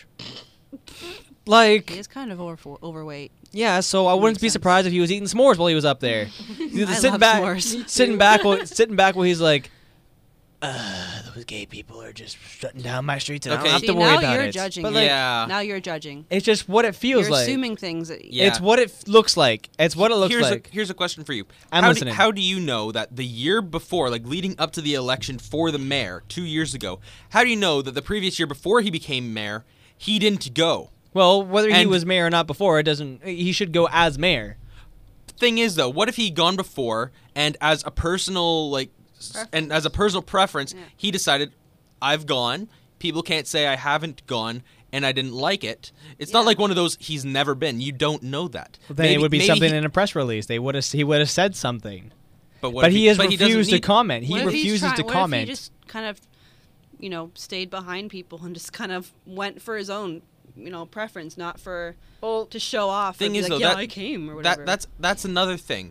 Like, He is kind of overweight. yeah, so I wouldn't be surprised if he was eating s'mores while he was up there. He's I sitting love back, s'mores. sitting back while he's like, those gay people are just shutting down my streets, and I don't have See, to worry now about you're it. judging. But it. like, Now you're judging. it's just what it feels You're like. assuming things. That, Yeah. It's what it looks like. It's what it looks like. Here's a question for you. I'm how listening. How do you know that the year before, like leading up to the election for the mayor 2 years ago, how do you know that the previous year before he became mayor, he didn't go? Well, whether he And- was mayor or not before, it doesn't. He should go as mayor. Thing is, though, what if he'd gone before and as a personal preference, he decided, I've gone. People can't say I haven't gone and I didn't like it. It's not like one of those he's never been. You don't know that. Well, then it would be something in a press release. He would have said something. But But he has doesn't refused to need- comment. He What if he's refuses to What comment. if he just kind of, stayed behind people and just kind of went for his own, preference, not for to show off. Thing or be is, like, though, yeah, that I came or whatever. that's another thing.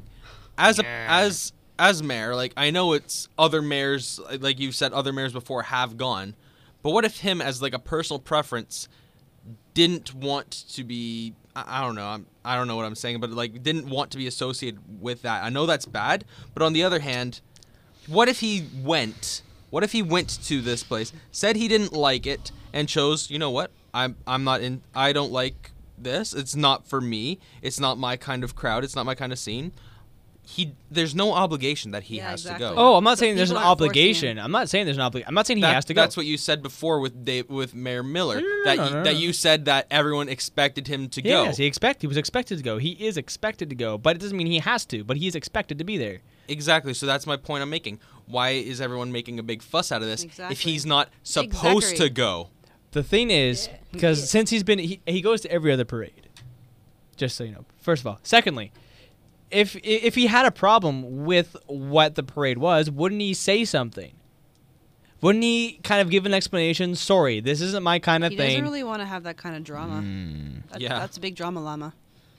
As mayor, like I know it's other mayors, like you said, other mayors before have gone, but what if him as like a personal preference didn't want to be? I don't know. I don't know what I'm saying, but like didn't want to be associated with that. I know that's bad, but on the other hand, what if he went? What if he went to this place, said he didn't like it, and chose? You know what? I'm not in. I don't like this. It's not for me. It's not my kind of crowd. It's not my kind of scene. There's no obligation that he has to go. Oh, I'm not saying there's an people aren't forcing obligation. I'm not saying there's an obligation. I'm not saying he has to go. That's what you said before with Mayor Miller. No. That you said that everyone expected him to go. Yes, he was expected to go. He is expected to go, but it doesn't mean he has to. But he is expected to be there. Exactly. So that's my point I'm making. Why is everyone making a big fuss out of this if Exactly. he's not supposed Exactly. to go? The thing is, because since he's been, he goes to every other parade. Just so you know. First of all, secondly, if he had a problem with what the parade was, wouldn't he say something? Wouldn't he kind of give an explanation? Sorry, this isn't my kind of He thing. doesn't really want to have that kind of drama. Yeah. That's a big drama llama.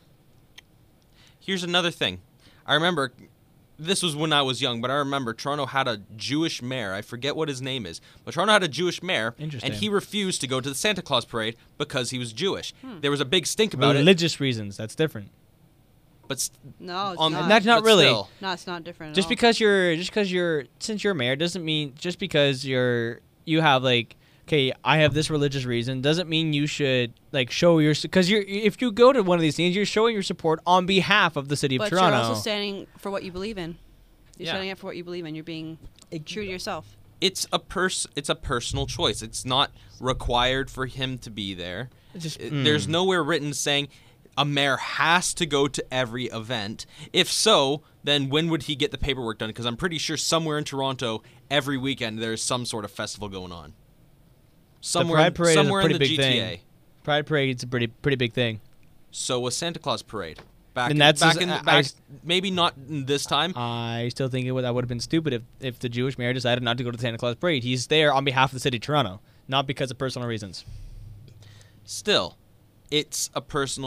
Here's another thing. I remember, this was when I was young, but I remember Toronto had a Jewish mayor. I forget what his name is, but Toronto had a Jewish mayor, Interesting. and he refused to go to the Santa Claus parade because he was Jewish. There was a big stink about it. Religious reasons. That's different. But No, it's on not. That's not but really. still. No, it's not different. Just at all. because you're since you're mayor doesn't mean just because you have like okay, I have this religious reason doesn't mean you should like show your because if you go to one of these things you're showing your support on behalf of the city of But Toronto. you're also standing for what you believe in. You're Yeah. standing up for what you believe in. You're being true to yourself. It's a personal choice. It's not required for him to be there. There's nowhere written saying a mayor has to go to every event. If so, then when would he get the paperwork done? Because I'm pretty sure somewhere in Toronto every weekend there's some sort of festival going on. Somewhere, the Pride Parade somewhere is a pretty in the big GTA. thing. Pride Parade's a pretty big thing. So was Santa Claus parade. Back, And that's back just- in I- back, maybe not this time. I still think that would have been stupid if the Jewish mayor decided not to go to the Santa Claus parade. He's there on behalf of the city of Toronto, not because of personal reasons. Still, it's a personal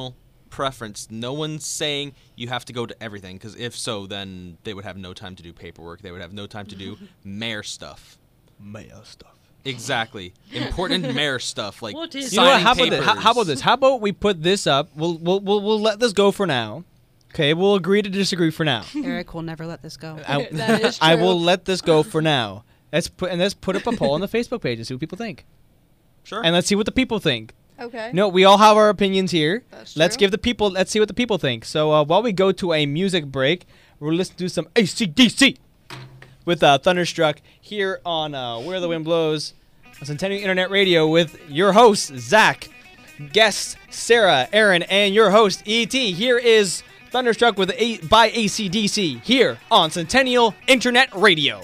preference. No one's saying you have to go to everything, because if so, then they would have no time to do paperwork. They would have no time to do mayor stuff. Mayor stuff. Exactly. Important mayor stuff like What is- You know what? signing How about this? papers. How about this? How about we put this up? We'll let this go for now. Okay, we'll agree to disagree for now. Eric will never let this go. That is I true. will let this go for now. Let's put up a poll on the Facebook page and see what people think. Sure. And let's see what the people think. Okay. No, we all have our opinions here. That's Let's true. give the people. Let's see what the people think. So while we go to a music break, we'll listen to some AC/DC with Thunderstruck here on Where the Wind Blows on Centennial Internet Radio with your host Zach, guests Sarah, Aaron, and your host E.T. Here is Thunderstruck by AC/DC here on Centennial Internet Radio.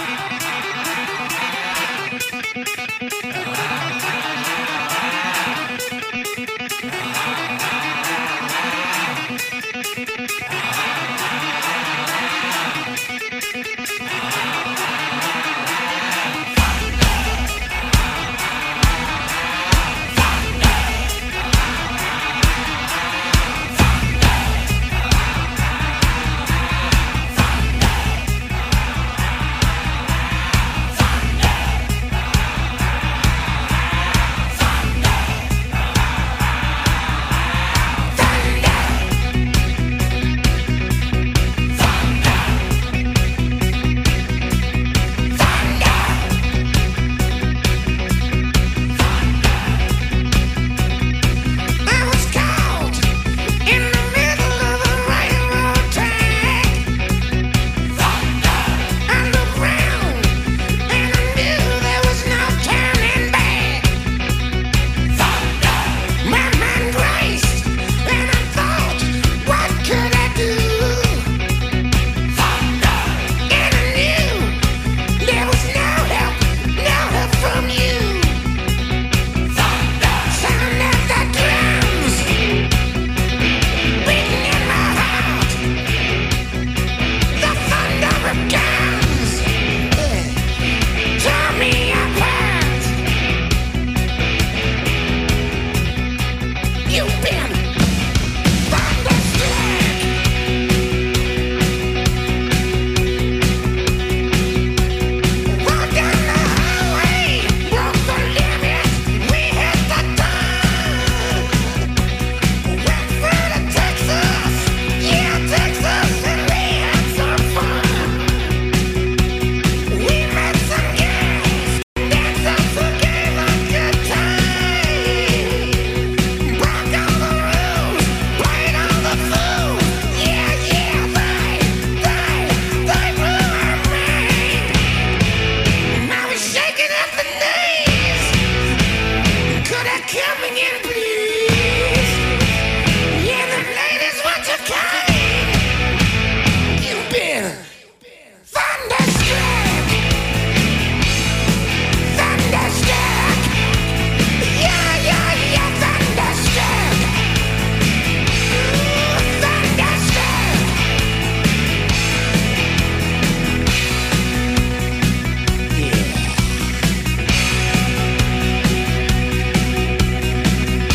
I was caught in the middle of a railroad track. Underground, and I knew there was no turning back. My mind raced, and I thought, what could I do? And I knew there was no help from you. Sound of the drums beating in my heart. The thunder of guns tore me apart. You've been thunderstruck. Rode down the highway, broke the limit. We hit the dawn. Went through to Texas, yeah, Texas, and we had some fun. We met some girls, dancers who gave us good time. Broke all the rules, played all the fools. Yeah, they blew our mind. I was shaking at the knees. Could I come again, please? Yeah, the ladies want your kind. You've been thunderstruck. Thunderstruck. Yeah, thunderstruck. Thunderstruck. Yeah.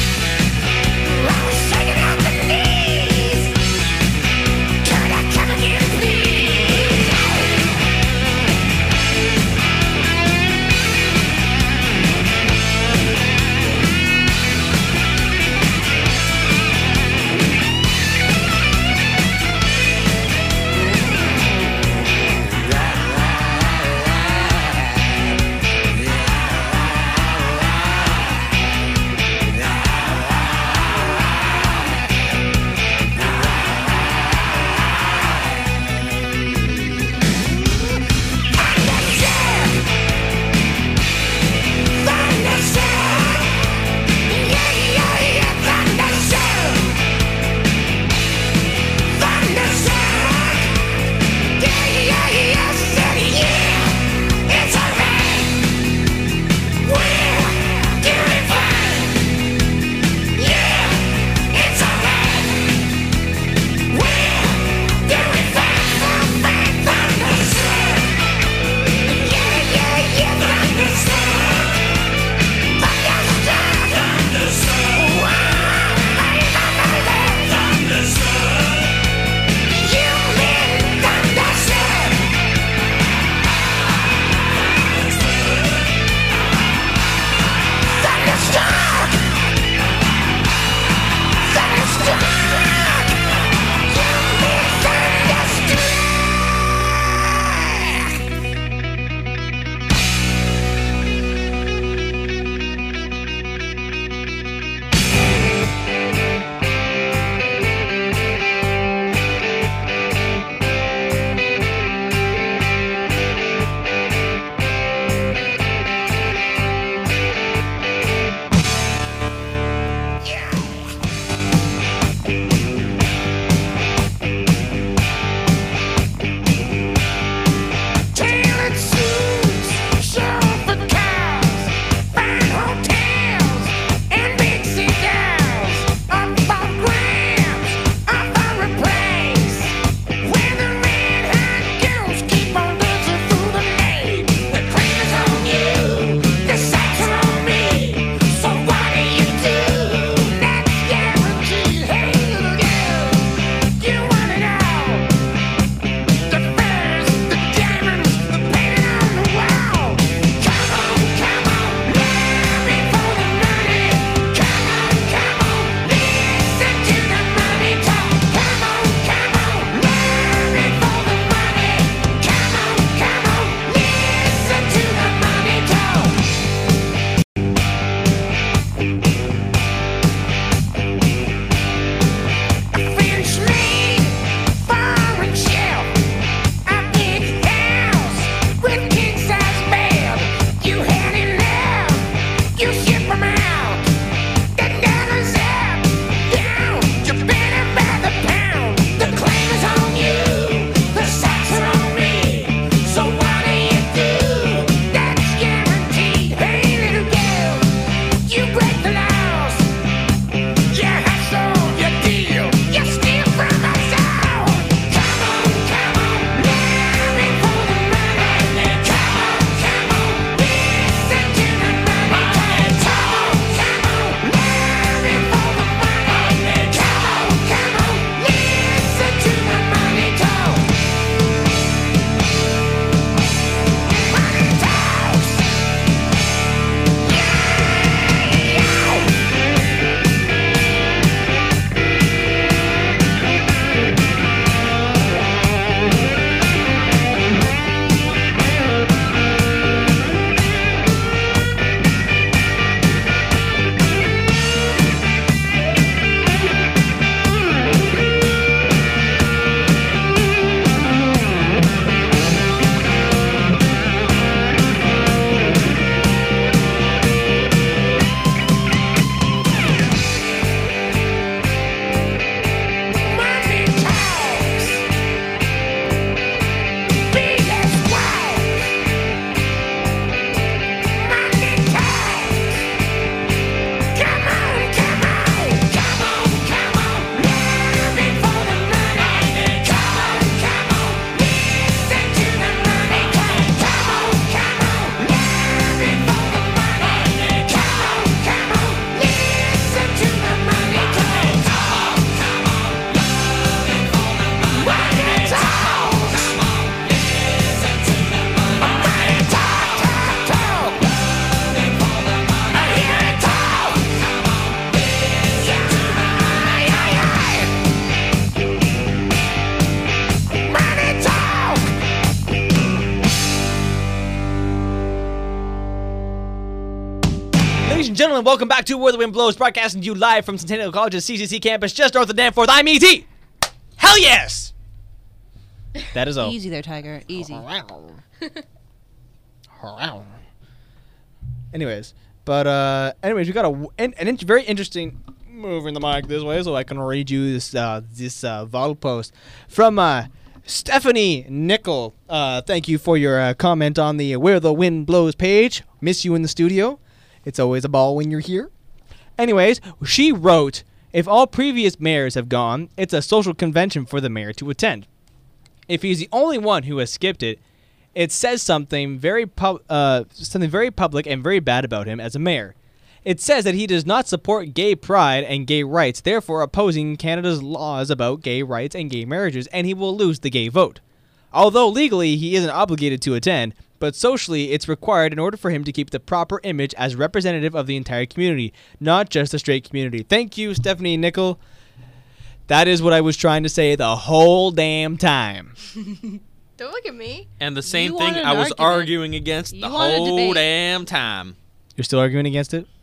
gentlemen, welcome back to Where the Wind Blows, broadcasting to you live from Centennial College's CCC campus just north of Danforth. I'm E.T. Hell yes! That is all. Easy there, Tiger. Easy. Anyways, we got an very interesting. Moving the mic this way so I can read you this Vol post from Stephanie Nickel. Thank you for your comment on the Where the Wind Blows page. Miss you in the studio. It's always a ball when you're here. Anyways, she wrote, if all previous mayors have gone, it's a social convention for the mayor to attend. If he's the only one who has skipped it, it says something very public and very bad about him as a mayor. It says that he does not support gay pride and gay rights, therefore opposing Canada's laws about gay rights and gay marriages, and he will lose the gay vote. Although legally he isn't obligated to attend, but socially it's required in order for him to keep the proper image as representative of the entire community, not just the straight community. Thank you, Stephanie Nickel. That is what I was trying to say the whole damn time. Don't look at me. And the same You thing wanted an I was argument. arguing against You the wanted a whole debate. damn time. You're still arguing against it?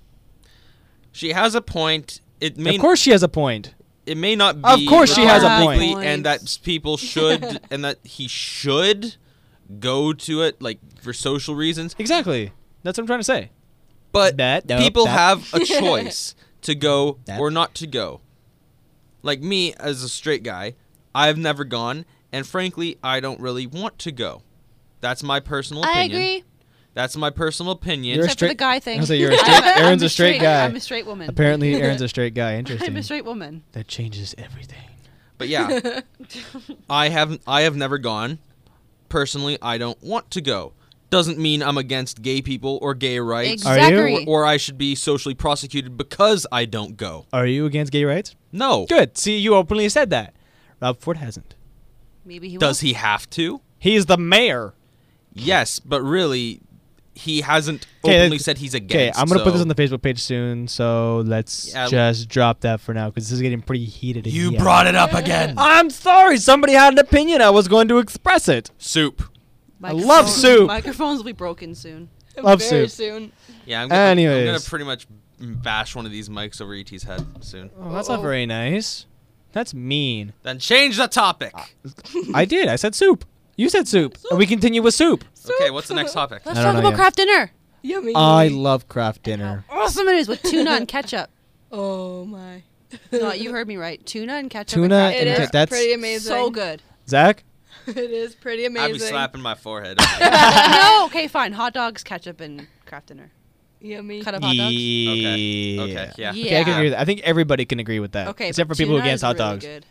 She has a point. It may Of course she has a point. it may not be Of course she has a legally, point. and that people should and that he should go to it like for social reasons. Exactly. That's what I'm trying to say. But Nope, people that- have a choice to go That- or not to go. Like me as a straight guy, I've never gone, and frankly, I don't really want to go. That's my personal opinion. I agree. That's my personal opinion. You're a Except for the straight- guy thing. I was like, you're a straight- I'm Aaron's a straight guy. I'm a straight woman. Apparently Aaron's a straight guy. Interesting. I'm a straight woman. That changes everything. But yeah, I have never gone. Personally, I don't want to go. Doesn't mean I'm against gay people or gay rights. Are you? Exactly. Or I should be socially prosecuted because I don't go. Are you against gay rights? No. Good. See, you openly said that. Rob Ford hasn't. Maybe he Does will. he have to? He's the mayor. Yes, but really, he hasn't 'Kay, openly said he's Okay, against. I'm gonna put this so- on the Facebook page soon, so let's Yeah, just drop that for now because this is getting pretty heated. in You here. brought it up again. I'm sorry. Somebody had an opinion. I was going to express it. Soup. I love soup. Microphones will be broken soon. Love Very soup. soon. Yeah, I'm gonna Anyways. pretty much bash one of these mics over ET's head soon. Oh, that's not very nice. That's mean. Then change the topic. I did. I said soup. You said soup. And we continue with soup. Okay, what's the next topic? Let's I don't talk know about yet. craft dinner. Yummy. I love craft dinner. Awesome it is with tuna and ketchup. Oh my. No, you heard me right. Tuna and ketchup. Tuna and It and is that's pretty amazing. so good. Zach. It is pretty I'd be amazing. slapping my forehead. No, okay, fine. Hot dogs, ketchup, and craft dinner. Yummy. Cut up hot dogs. Yeah. Okay, yeah. Okay, I can agree with that. I think everybody can agree with that. Okay, except for but people who tuna against is hot really dogs. good.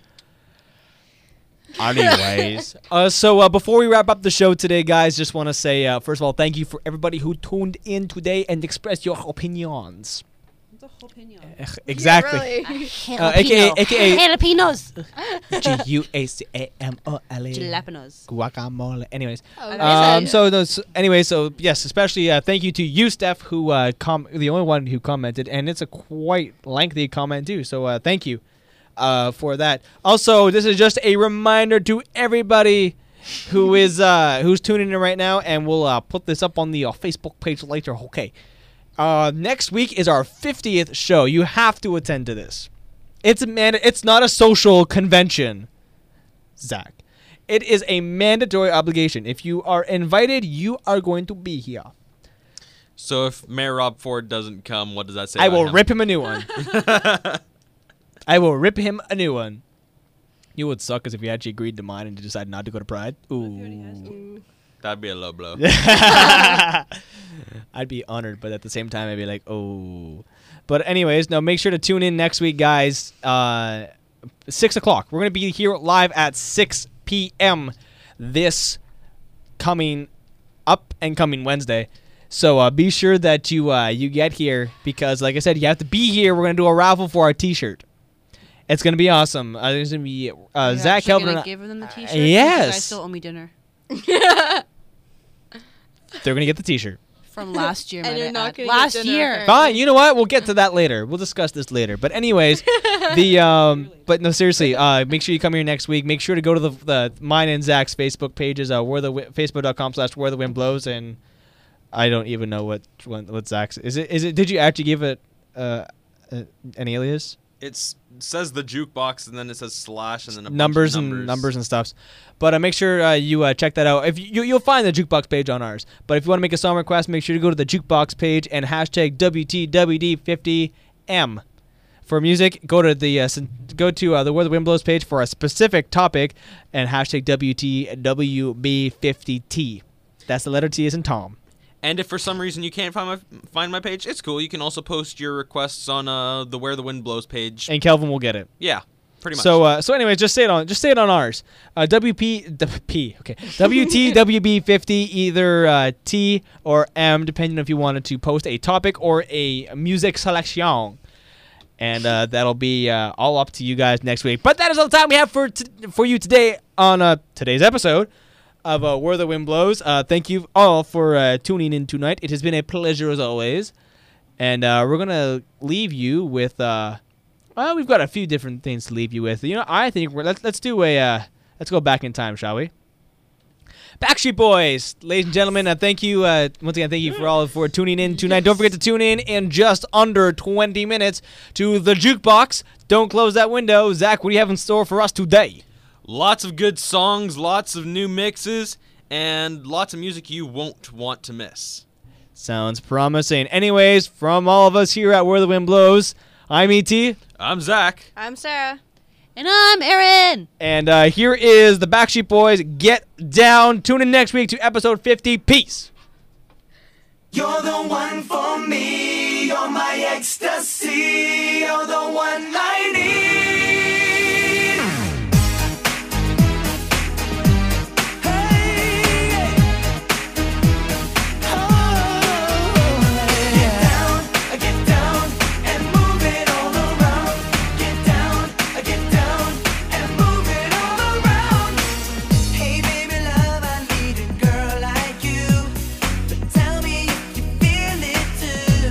Anyways, so before we wrap up the show today, guys, just want to say, first of all, thank you for everybody who tuned in today and expressed your opinions. What's a jalapeno? Exactly. Yeah, really. AKA Jalapenos. Guacamole. Jalapenos. Guacamole. Anyways, Okay. so yes, especially thank you to you, Steph, who the only one who commented, and it's a quite lengthy comment too. So thank you for that. Also, this is just a reminder to everybody who is who's tuning in right now, and we'll put this up on the Facebook page later. Okay. Next week is our 50th show. You have to attend to this. It's not a social convention, Zach. It is a mandatory obligation. If you are invited, you are going to be here. So if Mayor Rob Ford doesn't come, what does that say? I about will him? rip him a new one. I will rip him a new one. You would suck as if you actually agreed to mine and decided not to go to Pride. Ooh. That'd be a low blow. I'd be honored, but at the same time, I'd be like, oh. But anyways, no, make sure to tune in next week, guys. 6 o'clock. We're going to be here live at 6 p.m. this coming Wednesday. So be sure that you get here because, like I said, you have to be here. We're going to do a raffle for our T-shirt. It's going to be awesome. There's going to be Zach, Kelvin, and give them the T-shirt. yes. You guys still owe me dinner they're going to get the T-shirt. from last year. And might you're I not add. gonna get last dinner, year. apparently. Fine, you know what? We'll get to that later. We'll discuss this later. But anyways, but no, seriously, make sure you come here next week. Make sure to go to the mine and Zach's Facebook pages, Facebook.com/wherethewindblows, and I don't even know what Zach's is. It? Did you actually give it an alias? It says the jukebox, and then it says slash, and then a numbers bunch of and numbers and stuffs. But make sure you check that out. If you'll find the jukebox page on ours. But if you want to make a song request, make sure to go to the jukebox page and hashtag WTWD50M. For music, go to the Where the Wind Blows page for a specific topic and hashtag WTWB50T. That's the letter T as in Tom. And if for some reason you can't find my page, it's cool. You can also post your requests on the Where the Wind Blows page. And Kelvin will get it. Yeah, pretty much. So anyways, just say it on ours. WTWB50, either T or M, depending if you wanted to post a topic or a music selection. And that'll be all up to you guys next week. But that is all the time we have for you today on today's episode of Where the Wind Blows. Thank you all for tuning in tonight. It has been a pleasure as always. And we're going to leave you with, we've got a few different things to leave you with. I think let's do let's go back in time, shall we? Backstreet Boys, ladies and gentlemen, thank you once again. Thank you for tuning in tonight. Don't forget to tune in just under 20 minutes to the Jukebox. Don't close that window. Zach, what do you have in store for us today? Lots of good songs, lots of new mixes, and lots of music you won't want to miss. Sounds promising. Anyways, from all of us here at Where the Wind Blows, I'm E.T. I'm Zach. I'm Sarah. And I'm Erin. And here is the Backstreet Boys, Get Down. Tune in next week to episode 50. Peace. You're the one for me, you're my ecstasy, you're the one I need. Hey, get down and move it all around. Get down and move it all around. Hey baby love, I need a girl like you. But tell me if you feel it too.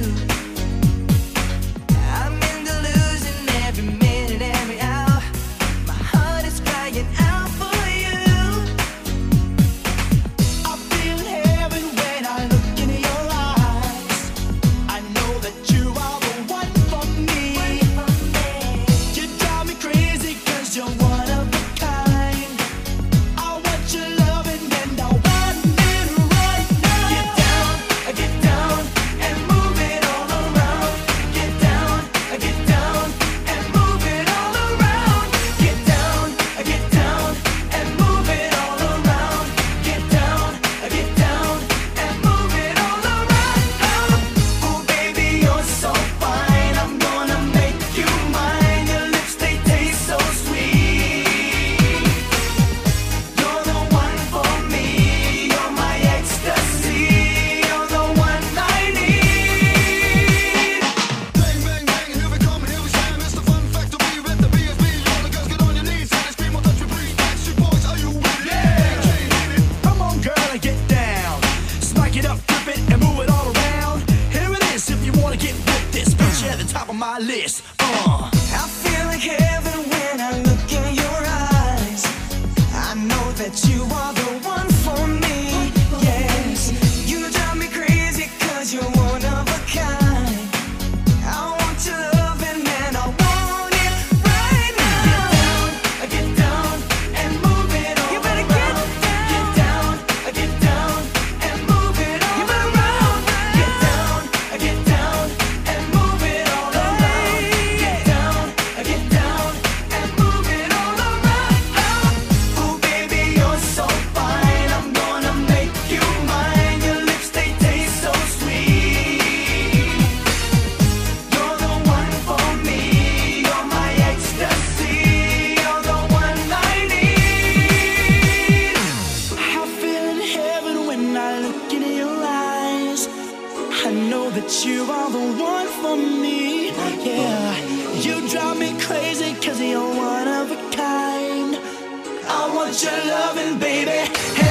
I'm in delusion every minute, every hour. My heart is crying out for you. I feel heaven when I look into your eyes. I know that you are the one for me. You drive me crazy 'cause you're one of a kind. I want your loving and I want it right now. Get down and move it all around. Get down and move it all around. Get down and move it all around. Get down and move it all around. Oh baby, you're so fine. I'm gonna make you mine. Your lips, they taste so sweet. You're the one for me. You're my ecstasy. You're the one I need. Bang, bang, bang, here we come and here we stand. It's the fun factory with the BSB. All the girls get on your knees and scream, "I'll touch you, please." Backstreet Boys, are you with it? Come on, girl, and get down. Spike it up, flip it, and move it all around. Here it is, if you wanna get with this. Put you at the top of my list. I feel like heaven when I look in your eyes. I know that you are the one for me. Yes, you drive me crazy 'cause you're one of a kind. I want your loving and I want it right now. Get down and move it all around. You better get down and move it all around. Get down and move it all around. Get down and move it all around. Oh baby, you're so fine. I'm gonna make you mine. Your lips, they taste so sweet. You're the one for me. You're my ecstasy. You're the one I need. I feel in heaven when I look into your eyes. I know that you are the one for me. Yeah, you drive me crazy 'cause you're one of a kind. I want your loving, baby.